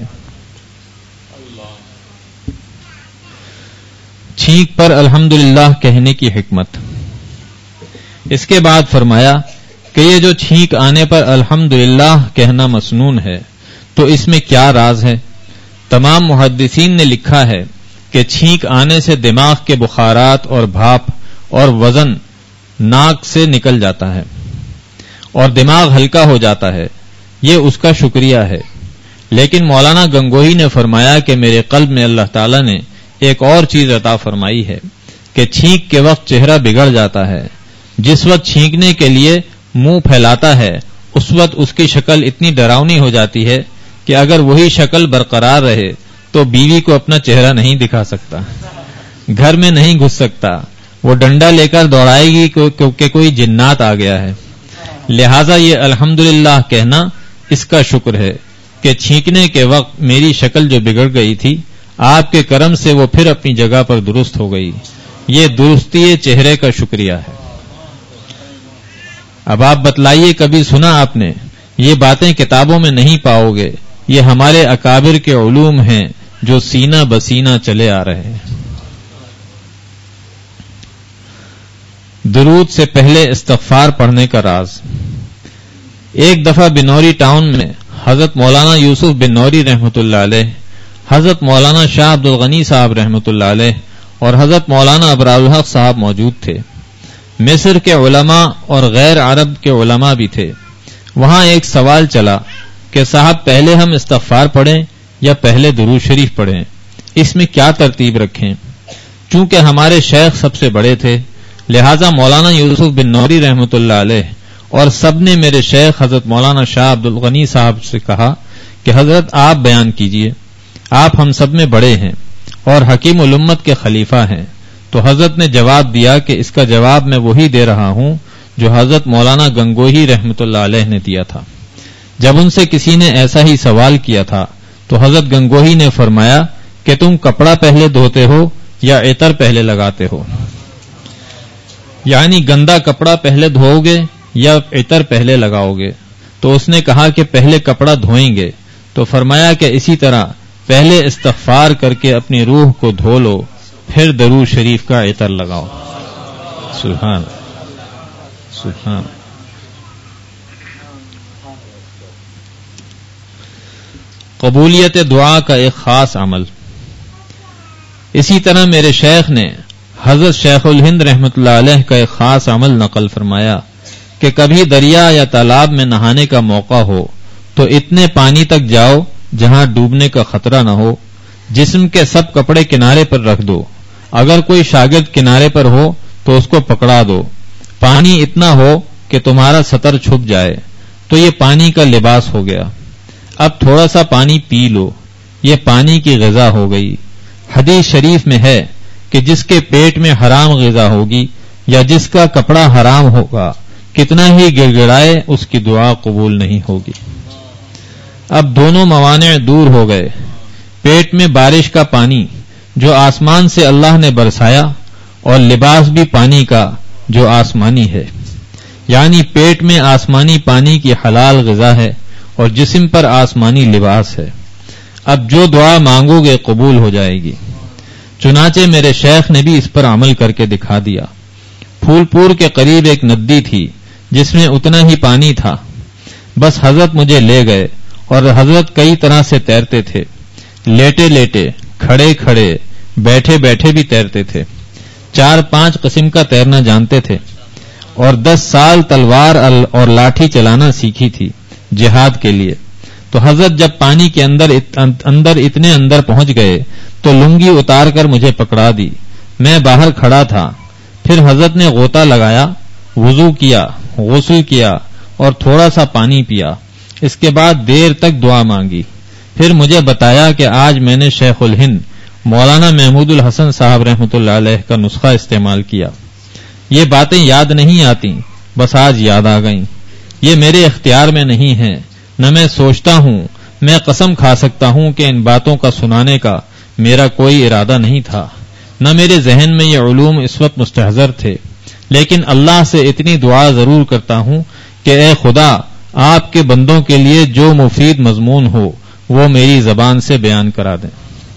چھینک پر الحمدللہ کہنے کی حکمت۔ اس کے بعد فرمایا کہ یہ جو چھینک آنے پر الحمدللہ کہنا مسنون ہے تو اس میں کیا راز ہے؟ تمام محدثین نے لکھا ہے کہ چھینک آنے سے دماغ کے بخارات اور بھاپ اور وزن ناک سے نکل جاتا ہے اور دماغ ہلکا ہو جاتا ہے، یہ اس کا شکریہ ہے۔ لیکن مولانا گنگوہی نے فرمایا کہ میرے قلب میں اللہ تعالیٰ نے ایک اور چیز عطا فرمائی ہے کہ چھینک کے وقت چہرہ بگڑ جاتا ہے، جس وقت چھینکنے کے لیے منہ پھیلاتا ہے اس وقت اس کی شکل اتنی ڈراؤنی ہو جاتی ہے کہ اگر وہی شکل برقرار رہے تو بیوی کو اپنا چہرہ نہیں دکھا سکتا، گھر میں نہیں گھس سکتا، وہ ڈنڈا لے کر دوڑائے گی کیونکہ کوئی جنات آ گیا ہے۔ لہذا یہ الحمدللہ کہنا اس کا شکر ہے کہ چھینکنے کے وقت میری شکل جو بگڑ گئی تھی آپ کے کرم سے وہ پھر اپنی جگہ پر درست ہو گئی، یہ درستی چہرے کا شکریہ ہے۔ اب آپ بتلائیے کبھی سنا آپ نے؟ یہ باتیں کتابوں میں نہیں پاؤ گے، یہ ہمارے اکابر کے علوم ہیں جو سینہ بسینہ چلے آ رہے ہیں۔ درود سے پہلے استغفار پڑھنے کا راز۔ ایک دفعہ بنوری ٹاؤن میں حضرت مولانا یوسف بن نوری رحمۃ اللہ علیہ، حضرت مولانا شاہ عبد الغنی صاحب رحمۃ اللہ علیہ اور حضرت مولانا ابرار الحق صاحب موجود تھے۔ مصر کے علماء اور غیر عرب کے علماء بھی تھے۔ وہاں ایک سوال چلا کہ صاحب پہلے ہم استغفار پڑھیں یا پہلے درود شریف پڑھیں، اس میں کیا ترتیب رکھیں؟ چونکہ ہمارے شیخ سب سے بڑے تھے لہذا مولانا یوسف بن نوری رحمۃ اللہ علیہ اور سب نے میرے شیخ حضرت مولانا شاہ عبد الغنی صاحب سے کہا کہ حضرت آپ بیان کیجئے، آپ ہم سب میں بڑے ہیں اور حکیم الامت کے خلیفہ ہیں۔ تو حضرت نے جواب دیا کہ اس کا جواب میں وہی دے رہا ہوں جو حضرت مولانا گنگوہی رحمۃ اللہ علیہ نے دیا تھا۔ جب ان سے کسی نے ایسا ہی سوال کیا تھا تو حضرت گنگوہی نے فرمایا کہ تم کپڑا پہلے دھوتے ہو یا عطر پہلے لگاتے ہو، یعنی گندا کپڑا پہلے دھوؤ گے یا عطر پہلے لگاؤ گے؟ تو اس نے کہا کہ پہلے کپڑا دھوئیں گے۔ تو فرمایا کہ اسی طرح پہلے استغفار کر کے اپنی روح کو دھو لو پھر درود شریف کا عطر لگاؤ۔ سبحان سبحان۔ قبولیت دعا کا ایک خاص عمل۔ اسی طرح میرے شیخ نے حضرت شیخ الہند رحمۃ اللہ علیہ کا ایک خاص عمل نقل فرمایا کہ کبھی دریا یا تالاب میں نہانے کا موقع ہو تو اتنے پانی تک جاؤ جہاں ڈوبنے کا خطرہ نہ ہو، جسم کے سب کپڑے کنارے پر رکھ دو، اگر کوئی شاگرد کنارے پر ہو تو اس کو پکڑا دو، پانی اتنا ہو کہ تمہارا سطر چھپ جائے، تو یہ پانی کا لباس ہو گیا۔ اب تھوڑا سا پانی پی لو، یہ پانی کی غذا ہو گئی۔ حدیث شریف میں ہے کہ جس کے پیٹ میں حرام غذا ہوگی یا جس کا کپڑا حرام ہوگا کتنا ہی گڑ گڑائے اس کی دعا قبول نہیں ہوگی۔ اب دونوں موانع دور ہو گئے، پیٹ میں بارش کا پانی جو آسمان سے اللہ نے برسایا اور لباس بھی پانی کا جو آسمانی ہے، یعنی پیٹ میں آسمانی پانی کی حلال غذا ہے اور جسم پر آسمانی لباس ہے۔ اب جو دعا مانگو گے قبول ہو جائے گی۔ چنانچہ میرے شیخ نے بھی اس پر عمل کر کے دکھا دیا۔ پھول پور کے قریب ایک ندی تھی جس میں اتنا ہی پانی تھا، بس حضرت مجھے لے گئے اور حضرت کئی طرح سے تیرتے تھے، لیٹے لیٹے، کھڑے کھڑے، بیٹھے بیٹھے بھی تیرتے تھے، چار پانچ قسم کا تیرنا جانتے تھے، اور دس سال تلوار اور لاٹھی چلانا سیکھی تھی جہاد کے لیے۔ تو حضرت جب پانی کے اندر اندر اتنے اندر پہنچ گئے تو لنگی اتار کر مجھے پکڑا دی، میں باہر کھڑا تھا، پھر حضرت نے غوطہ لگایا، وضو کیا، غسل کیا اور تھوڑا سا پانی پیا، اس کے بعد دیر تک دعا مانگی، پھر مجھے بتایا کہ آج میں نے شیخ الہند مولانا محمود الحسن صاحب رحمۃ اللہ علیہ کا نسخہ استعمال کیا۔ یہ باتیں یاد نہیں آتی، بس آج یاد آ گئیں۔ یہ میرے اختیار میں نہیں ہیں، نہ میں سوچتا ہوں، میں قسم کھا سکتا ہوں کہ ان باتوں کا سنانے کا میرا کوئی ارادہ نہیں تھا، نہ میرے ذہن میں یہ علوم اس وقت مستحضر تھے، لیکن اللہ سے اتنی دعا ضرور کرتا ہوں کہ اے خدا، آپ کے بندوں کے لیے جو مفید مضمون ہو وہ میری زبان سے بیان کرا دیں۔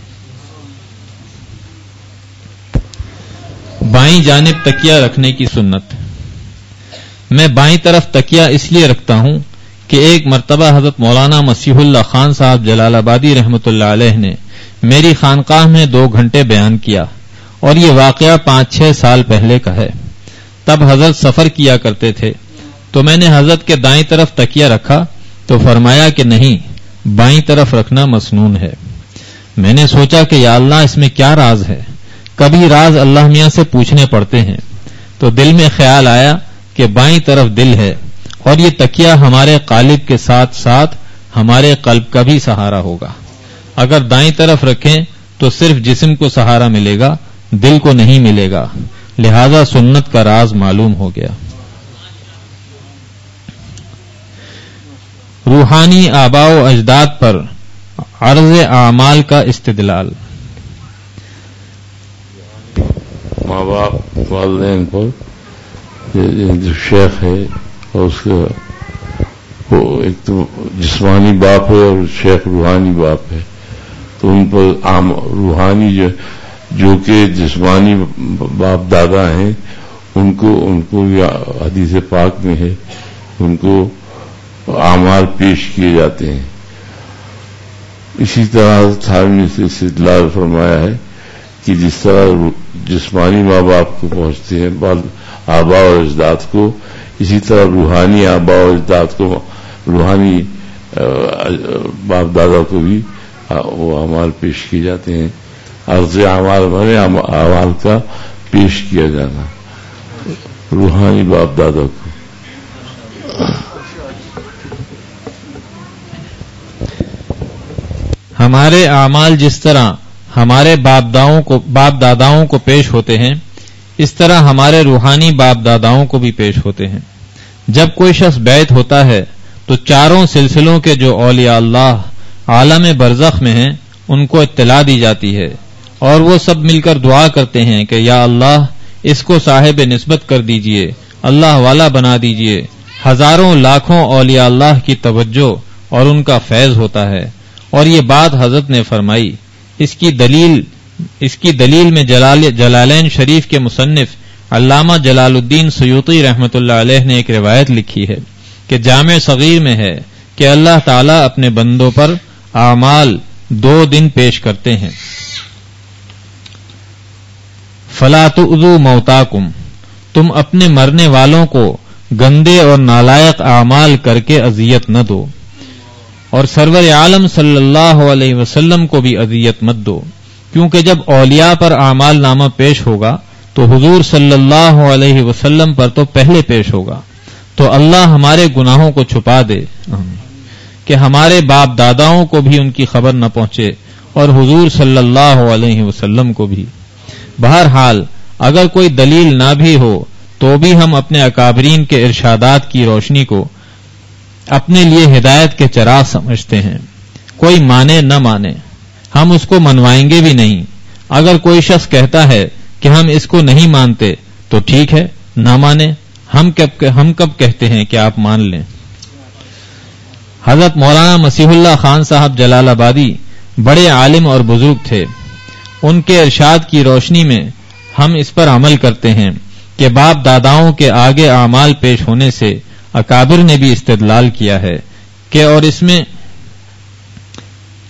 بائیں جانب تکیہ رکھنے کی سنت۔ میں بائیں طرف تکیہ اس لیے رکھتا ہوں کہ ایک مرتبہ حضرت مولانا مسیح اللہ خان صاحب جلال آبادی رحمۃ اللہ علیہ نے میری خانقاہ میں دو گھنٹے بیان کیا، اور یہ واقعہ پانچ چھ سال پہلے کا ہے۔ تب حضرت سفر کیا کرتے تھے، تو میں نے حضرت کے دائیں طرف تکیہ رکھا تو فرمایا کہ نہیں، بائیں طرف رکھنا مسنون ہے۔ میں نے سوچا کہ یا اللہ، اس میں کیا راز ہے؟ کبھی راز اللہ میاں سے پوچھنے پڑتے ہیں، تو دل میں خیال آیا کہ بائیں طرف دل ہے، اور یہ تکیہ ہمارے قالب کے ساتھ ساتھ ہمارے قلب کا بھی سہارا ہوگا۔ اگر دائیں طرف رکھیں تو صرف جسم کو سہارا ملے گا، دل کو نہیں ملے گا، لہذا سنت کا راز معلوم ہو گیا۔ روحانی آباء و اجداد پر عرض اعمال کا استدلال۔ ماں باپ والدین پر جو شیخ ہے اور اس کا وہ ایک تو جسمانی باپ ہے اور شیخ روحانی باپ ہے، تو ان پر عام روحانی جو جو کہ جسمانی باپ دادا ہیں ان کو ان کو حدیث پاک میں ہے، ان کو اعمال پیش کیے جاتے ہیں۔ اسی طرح تھانوی سے استدلال فرمایا ہے کہ جس طرح جسمانی ماں باپ کو پہنچتے ہیں آباء اور اجداد کو، اسی طرح روحانی آباء اور اجداد کو، روحانی باپ دادا کو بھی وہ اعمال پیش کیے جاتے ہیں۔ عرض اعمال بنے اعمال کا پیش کیا جانا روحانی باپ دادا کو۔ ہمارے اعمال جس طرح ہمارے باپ داؤں کو باپ داداؤں کو پیش ہوتے ہیں، اس طرح ہمارے روحانی باپ داداؤں کو بھی پیش ہوتے ہیں۔ جب کوئی شخص بیعت ہوتا ہے تو چاروں سلسلوں کے جو اولیاء اللہ عالم برزخ میں ہیں ان کو اطلاع دی جاتی ہے، اور وہ سب مل کر دعا کرتے ہیں کہ یا اللہ، اس کو صاحب نسبت کر دیجئے، اللہ والا بنا دیجئے۔ ہزاروں لاکھوں اولیاء اللہ کی توجہ اور ان کا فیض ہوتا ہے، اور یہ بات حضرت نے فرمائی۔ اس کی دلیل اس کی دلیل میں جلال جلالین شریف کے مصنف علامہ جلال الدین سیوطی رحمۃ اللہ علیہ نے ایک روایت لکھی ہے کہ جامع صغیر میں ہے کہ اللہ تعالیٰ اپنے بندوں پر اعمال دو دن پیش کرتے ہیں۔ فلا تؤذوا موتاکم، تم اپنے مرنے والوں کو گندے اور نالائق اعمال کر کے اذیت نہ دو، اور سرور عالم صلی اللہ علیہ وسلم کو بھی اذیت مت دو، کیونکہ جب اولیاء پر اعمال نامہ پیش ہوگا تو حضور صلی اللہ علیہ وسلم پر تو پہلے پیش ہوگا۔ تو اللہ ہمارے گناہوں کو چھپا دے کہ ہمارے باپ داداؤں کو بھی ان کی خبر نہ پہنچے، اور حضور صلی اللہ علیہ وسلم کو بھی۔ بہرحال اگر کوئی دلیل نہ بھی ہو تو بھی ہم اپنے اکابرین کے ارشادات کی روشنی کو اپنے لیے ہدایت کے چراغ سمجھتے ہیں۔ کوئی مانے نہ مانے، ہم اس کو منوائیں گے بھی نہیں۔ اگر کوئی شخص کہتا ہے کہ ہم اس کو نہیں مانتے تو ٹھیک ہے، نہ مانے، ہم کب ہم کب کہتے ہیں کہ آپ مان لیں۔ حضرت مولانا مسیح اللہ خان صاحب جلال آبادی بڑے عالم اور بزرگ تھے، ان کے ارشاد کی روشنی میں ہم اس پر عمل کرتے ہیں کہ باپ داداؤں کے آگے اعمال پیش ہونے سے اکابر نے بھی استدلال کیا ہے کہ اور اس میں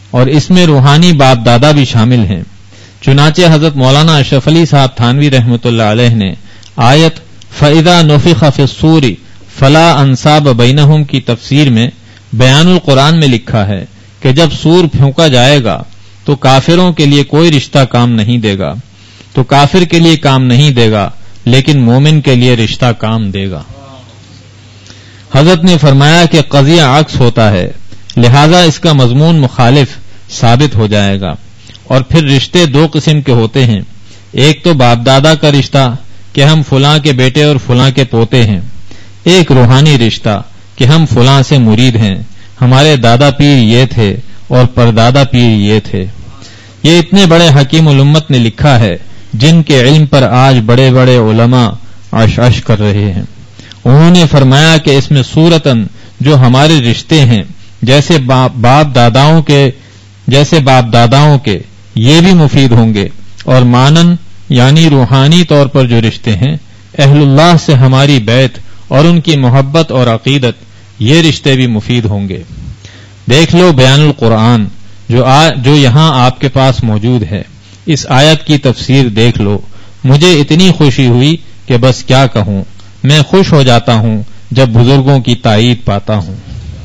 اور اس میں روحانی باپ دادا بھی شامل ہیں۔ چنانچہ حضرت مولانا اشرف علی صاحب تھانوی رحمۃ اللہ علیہ نے آیت فَإِذَا نُفِخَ فِي الصُّورِ فَلَا أَنْسَابَ بَيْنَهُمْ کی تفسیر میں بیان القرآن میں لکھا ہے کہ جب سور پھونکا جائے گا تو کافروں کے لیے کوئی رشتہ کام نہیں دے گا، تو کافر کے لیے کام نہیں دے گا لیکن مومن کے لیے رشتہ کام دے گا۔ حضرت نے فرمایا کہ قضیہ عکس ہوتا ہے، لہذا اس کا مضمون مخالف ثابت ہو جائے گا۔ اور پھر رشتے دو قسم کے ہوتے ہیں، ایک تو باپ دادا کا رشتہ کہ ہم فلاں کے بیٹے اور فلاں کے پوتے ہیں، ایک روحانی رشتہ کہ ہم فلاں سے مرید ہیں، ہمارے دادا پیر یہ تھے اور پردادا پیر یہ تھے۔ یہ اتنے بڑے حکیم الامت نے لکھا ہے جن کے علم پر آج بڑے بڑے علماء عش عش کر رہے ہیں۔ انہوں نے فرمایا کہ اس میں صورتاً جو ہمارے رشتے ہیں جیسے باپ داداؤں کے جیسے باپ داداؤں کے یہ بھی مفید ہوں گے، اور مانن یعنی روحانی طور پر جو رشتے ہیں اہل اللہ سے ہماری بیعت اور ان کی محبت اور عقیدت، یہ رشتے بھی مفید ہوں گے۔ دیکھ لو بیان القرآن جو آ جو یہاں آپ کے پاس موجود ہے، اس آیت کی تفسیر دیکھ لو۔ مجھے اتنی خوشی ہوئی کہ بس کیا کہوں، میں خوش ہو جاتا ہوں جب بزرگوں کی تائید پاتا ہوں۔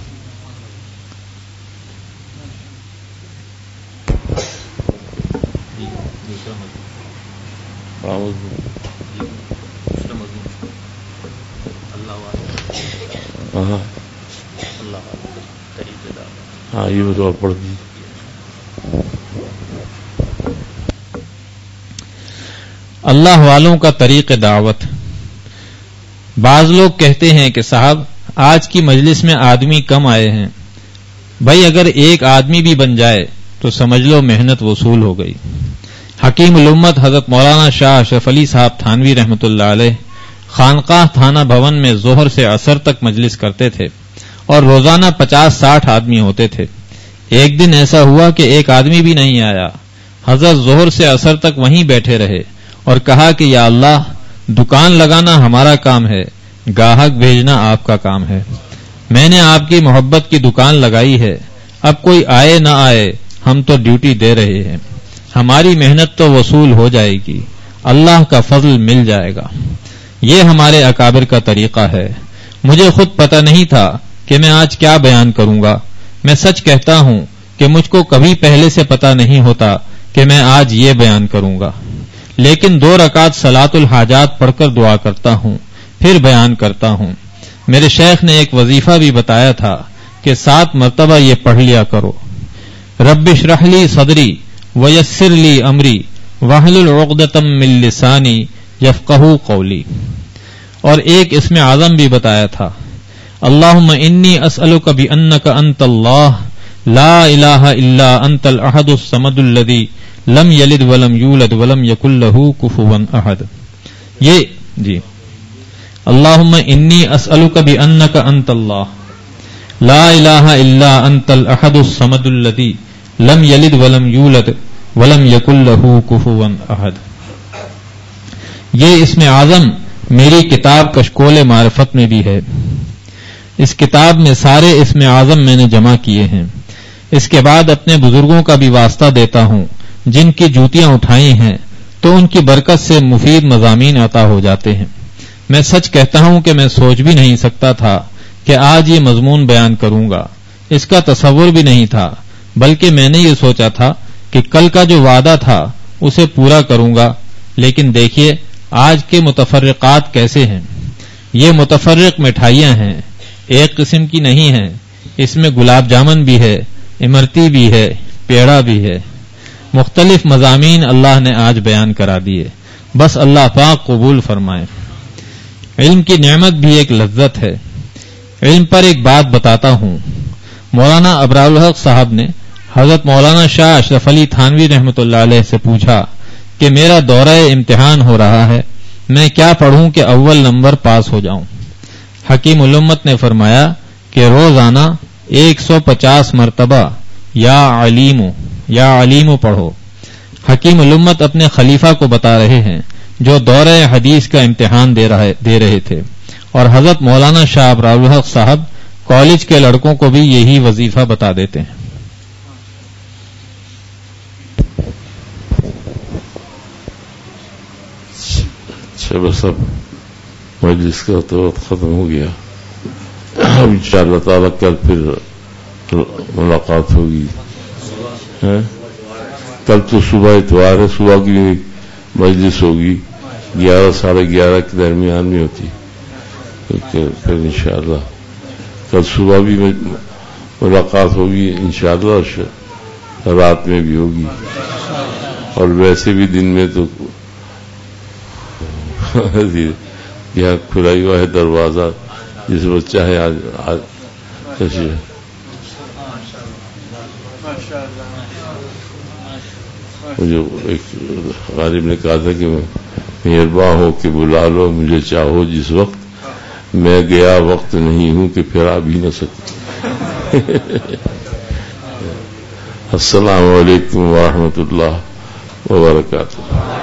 ہاں یہ بھی تو پڑھ دی۔ اللہ والوں کا طریق دعوت۔ بعض لوگ کہتے ہیں کہ صاحب آج کی مجلس میں آدمی کم آئے ہیں۔ بھائی اگر ایک آدمی بھی بن جائے تو سمجھ لو محنت وصول ہو گئی۔ حکیم الامت حضرت مولانا شاہ اشرف علی صاحب تھانوی رحمۃ اللہ علیہ خانقاہ تھانہ بھون میں ظہر سے عصر تک مجلس کرتے تھے اور روزانہ پچاس ساٹھ آدمی ہوتے تھے۔ ایک دن ایسا ہوا کہ ایک آدمی بھی نہیں آیا۔ حضرت ظہر سے عصر تک وہیں بیٹھے رہے اور کہا کہ یا اللہ، دکان لگانا ہمارا کام ہے، گاہک بھیجنا آپ کا کام ہے۔ میں نے آپ کی محبت کی دکان لگائی ہے، اب کوئی آئے نہ آئے ہم تو ڈیوٹی دے رہے ہیں، ہماری محنت تو وصول ہو جائے گی، اللہ کا فضل مل جائے گا۔ یہ ہمارے اکابر کا طریقہ ہے۔ مجھے خود پتہ نہیں تھا کہ میں آج کیا بیان کروں گا۔ میں سچ کہتا ہوں کہ مجھ کو کبھی پہلے سے پتہ نہیں ہوتا کہ میں آج یہ بیان کروں گا، لیکن دو رکعت صلاۃ الحاجات پڑھ کر دعا کرتا ہوں، پھر بیان کرتا ہوں۔ میرے شیخ نے ایک وظیفہ بھی بتایا تھا کہ سات مرتبہ یہ پڑھ لیا کرو، رب اشرح لی صدری ویسر لی امری واحلل عقدۃ من لسانی یفقہوا قولی۔ اور ایک اسم اعظم بھی بتایا تھا، اللہم انی اسألک بانک انت اللہ لا الہ الا انت الاحد الصمد الذی لم یلد ولم یولد ولم یکن لہ کفوا احد۔ یہ جی اللہم انی اسألک بانک انت اللہ لا الہ الا انت الاحد الصمد الذی لم یلد ولم یولد ولم یکن لہ کفوا احد۔ یہ اسم اعظم میری کتاب کشکول معرفت میں بھی ہے۔ اس کتاب میں سارے اسم اعظم میں نے جمع کیے ہیں۔ اس کے بعد اپنے بزرگوں کا بھی واسطہ دیتا ہوں جن کی جوتیاں اٹھائی ہیں تو ان کی برکت سے مفید مضامین عطا ہو جاتے ہیں۔ میں سچ کہتا ہوں کہ میں سوچ بھی نہیں سکتا تھا کہ آج یہ مضمون بیان کروں گا، اس کا تصور بھی نہیں تھا، بلکہ میں نے یہ سوچا تھا کہ کل کا جو وعدہ تھا اسے پورا کروں گا۔ لیکن دیکھیے آج کے متفرقات کیسے ہیں۔ یہ متفرق مٹھائیاں ہیں، ایک قسم کی نہیں ہیں، اس میں گلاب جامن بھی ہے، امرتی بھی ہے، پیڑا بھی ہے، مختلف مضامین اللہ نے آج بیان کرا دیے۔ بس اللہ پاک قبول فرمائے۔ علم کی نعمت بھی ایک لذت ہے۔ علم پر ایک بات بتاتا ہوں۔ مولانا ابرار الحق صاحب نے حضرت مولانا شاہ اشرف علی تھانوی رحمۃ اللہ علیہ سے پوچھا کہ میرا دورہ امتحان ہو رہا ہے، میں کیا پڑھوں کہ اول نمبر پاس ہو جاؤں؟ حکیم الامت نے فرمایا کہ روزانہ ایک سو پچاس مرتبہ یا علیم یا علیم پڑھو۔ حکیم الامت اپنے خلیفہ کو بتا رہے ہیں جو دورہ حدیث کا امتحان دے رہے, دے رہے تھے، اور حضرت مولانا شاہ ابرار الحق صاحب کالج کے لڑکوں کو بھی یہی وظیفہ بتا دیتے ہیں۔ اچھا بس اب مجلس کا تو وقت ختم ہو گیا. اب ان شاء اللہ تعالیٰ کل پھر ملاقات ہوگی. کل تو صبح اتوار ہے, صبح کی مجلس ہوگی گیارہ ساڑھے گیارہ کے درمیان میں ہوتی. پھر انشاءاللہ کل صبح بھی ملاقات ہوگی انشاءاللہ, رات میں بھی ہوگی, اور ویسے بھی دن میں تو یہاں کھلا ہوا ہے دروازہ, جس وقت چاہے آج آج مجھے ایک غالب نے کہا تھا کہ مہربان ہو کے بلا لو مجھے چاہو جس وقت, میں گیا وقت نہیں ہوں کہ پھر آ بھی نہ سکوں. السلام علیکم ورحمۃ اللہ وبرکاتہ.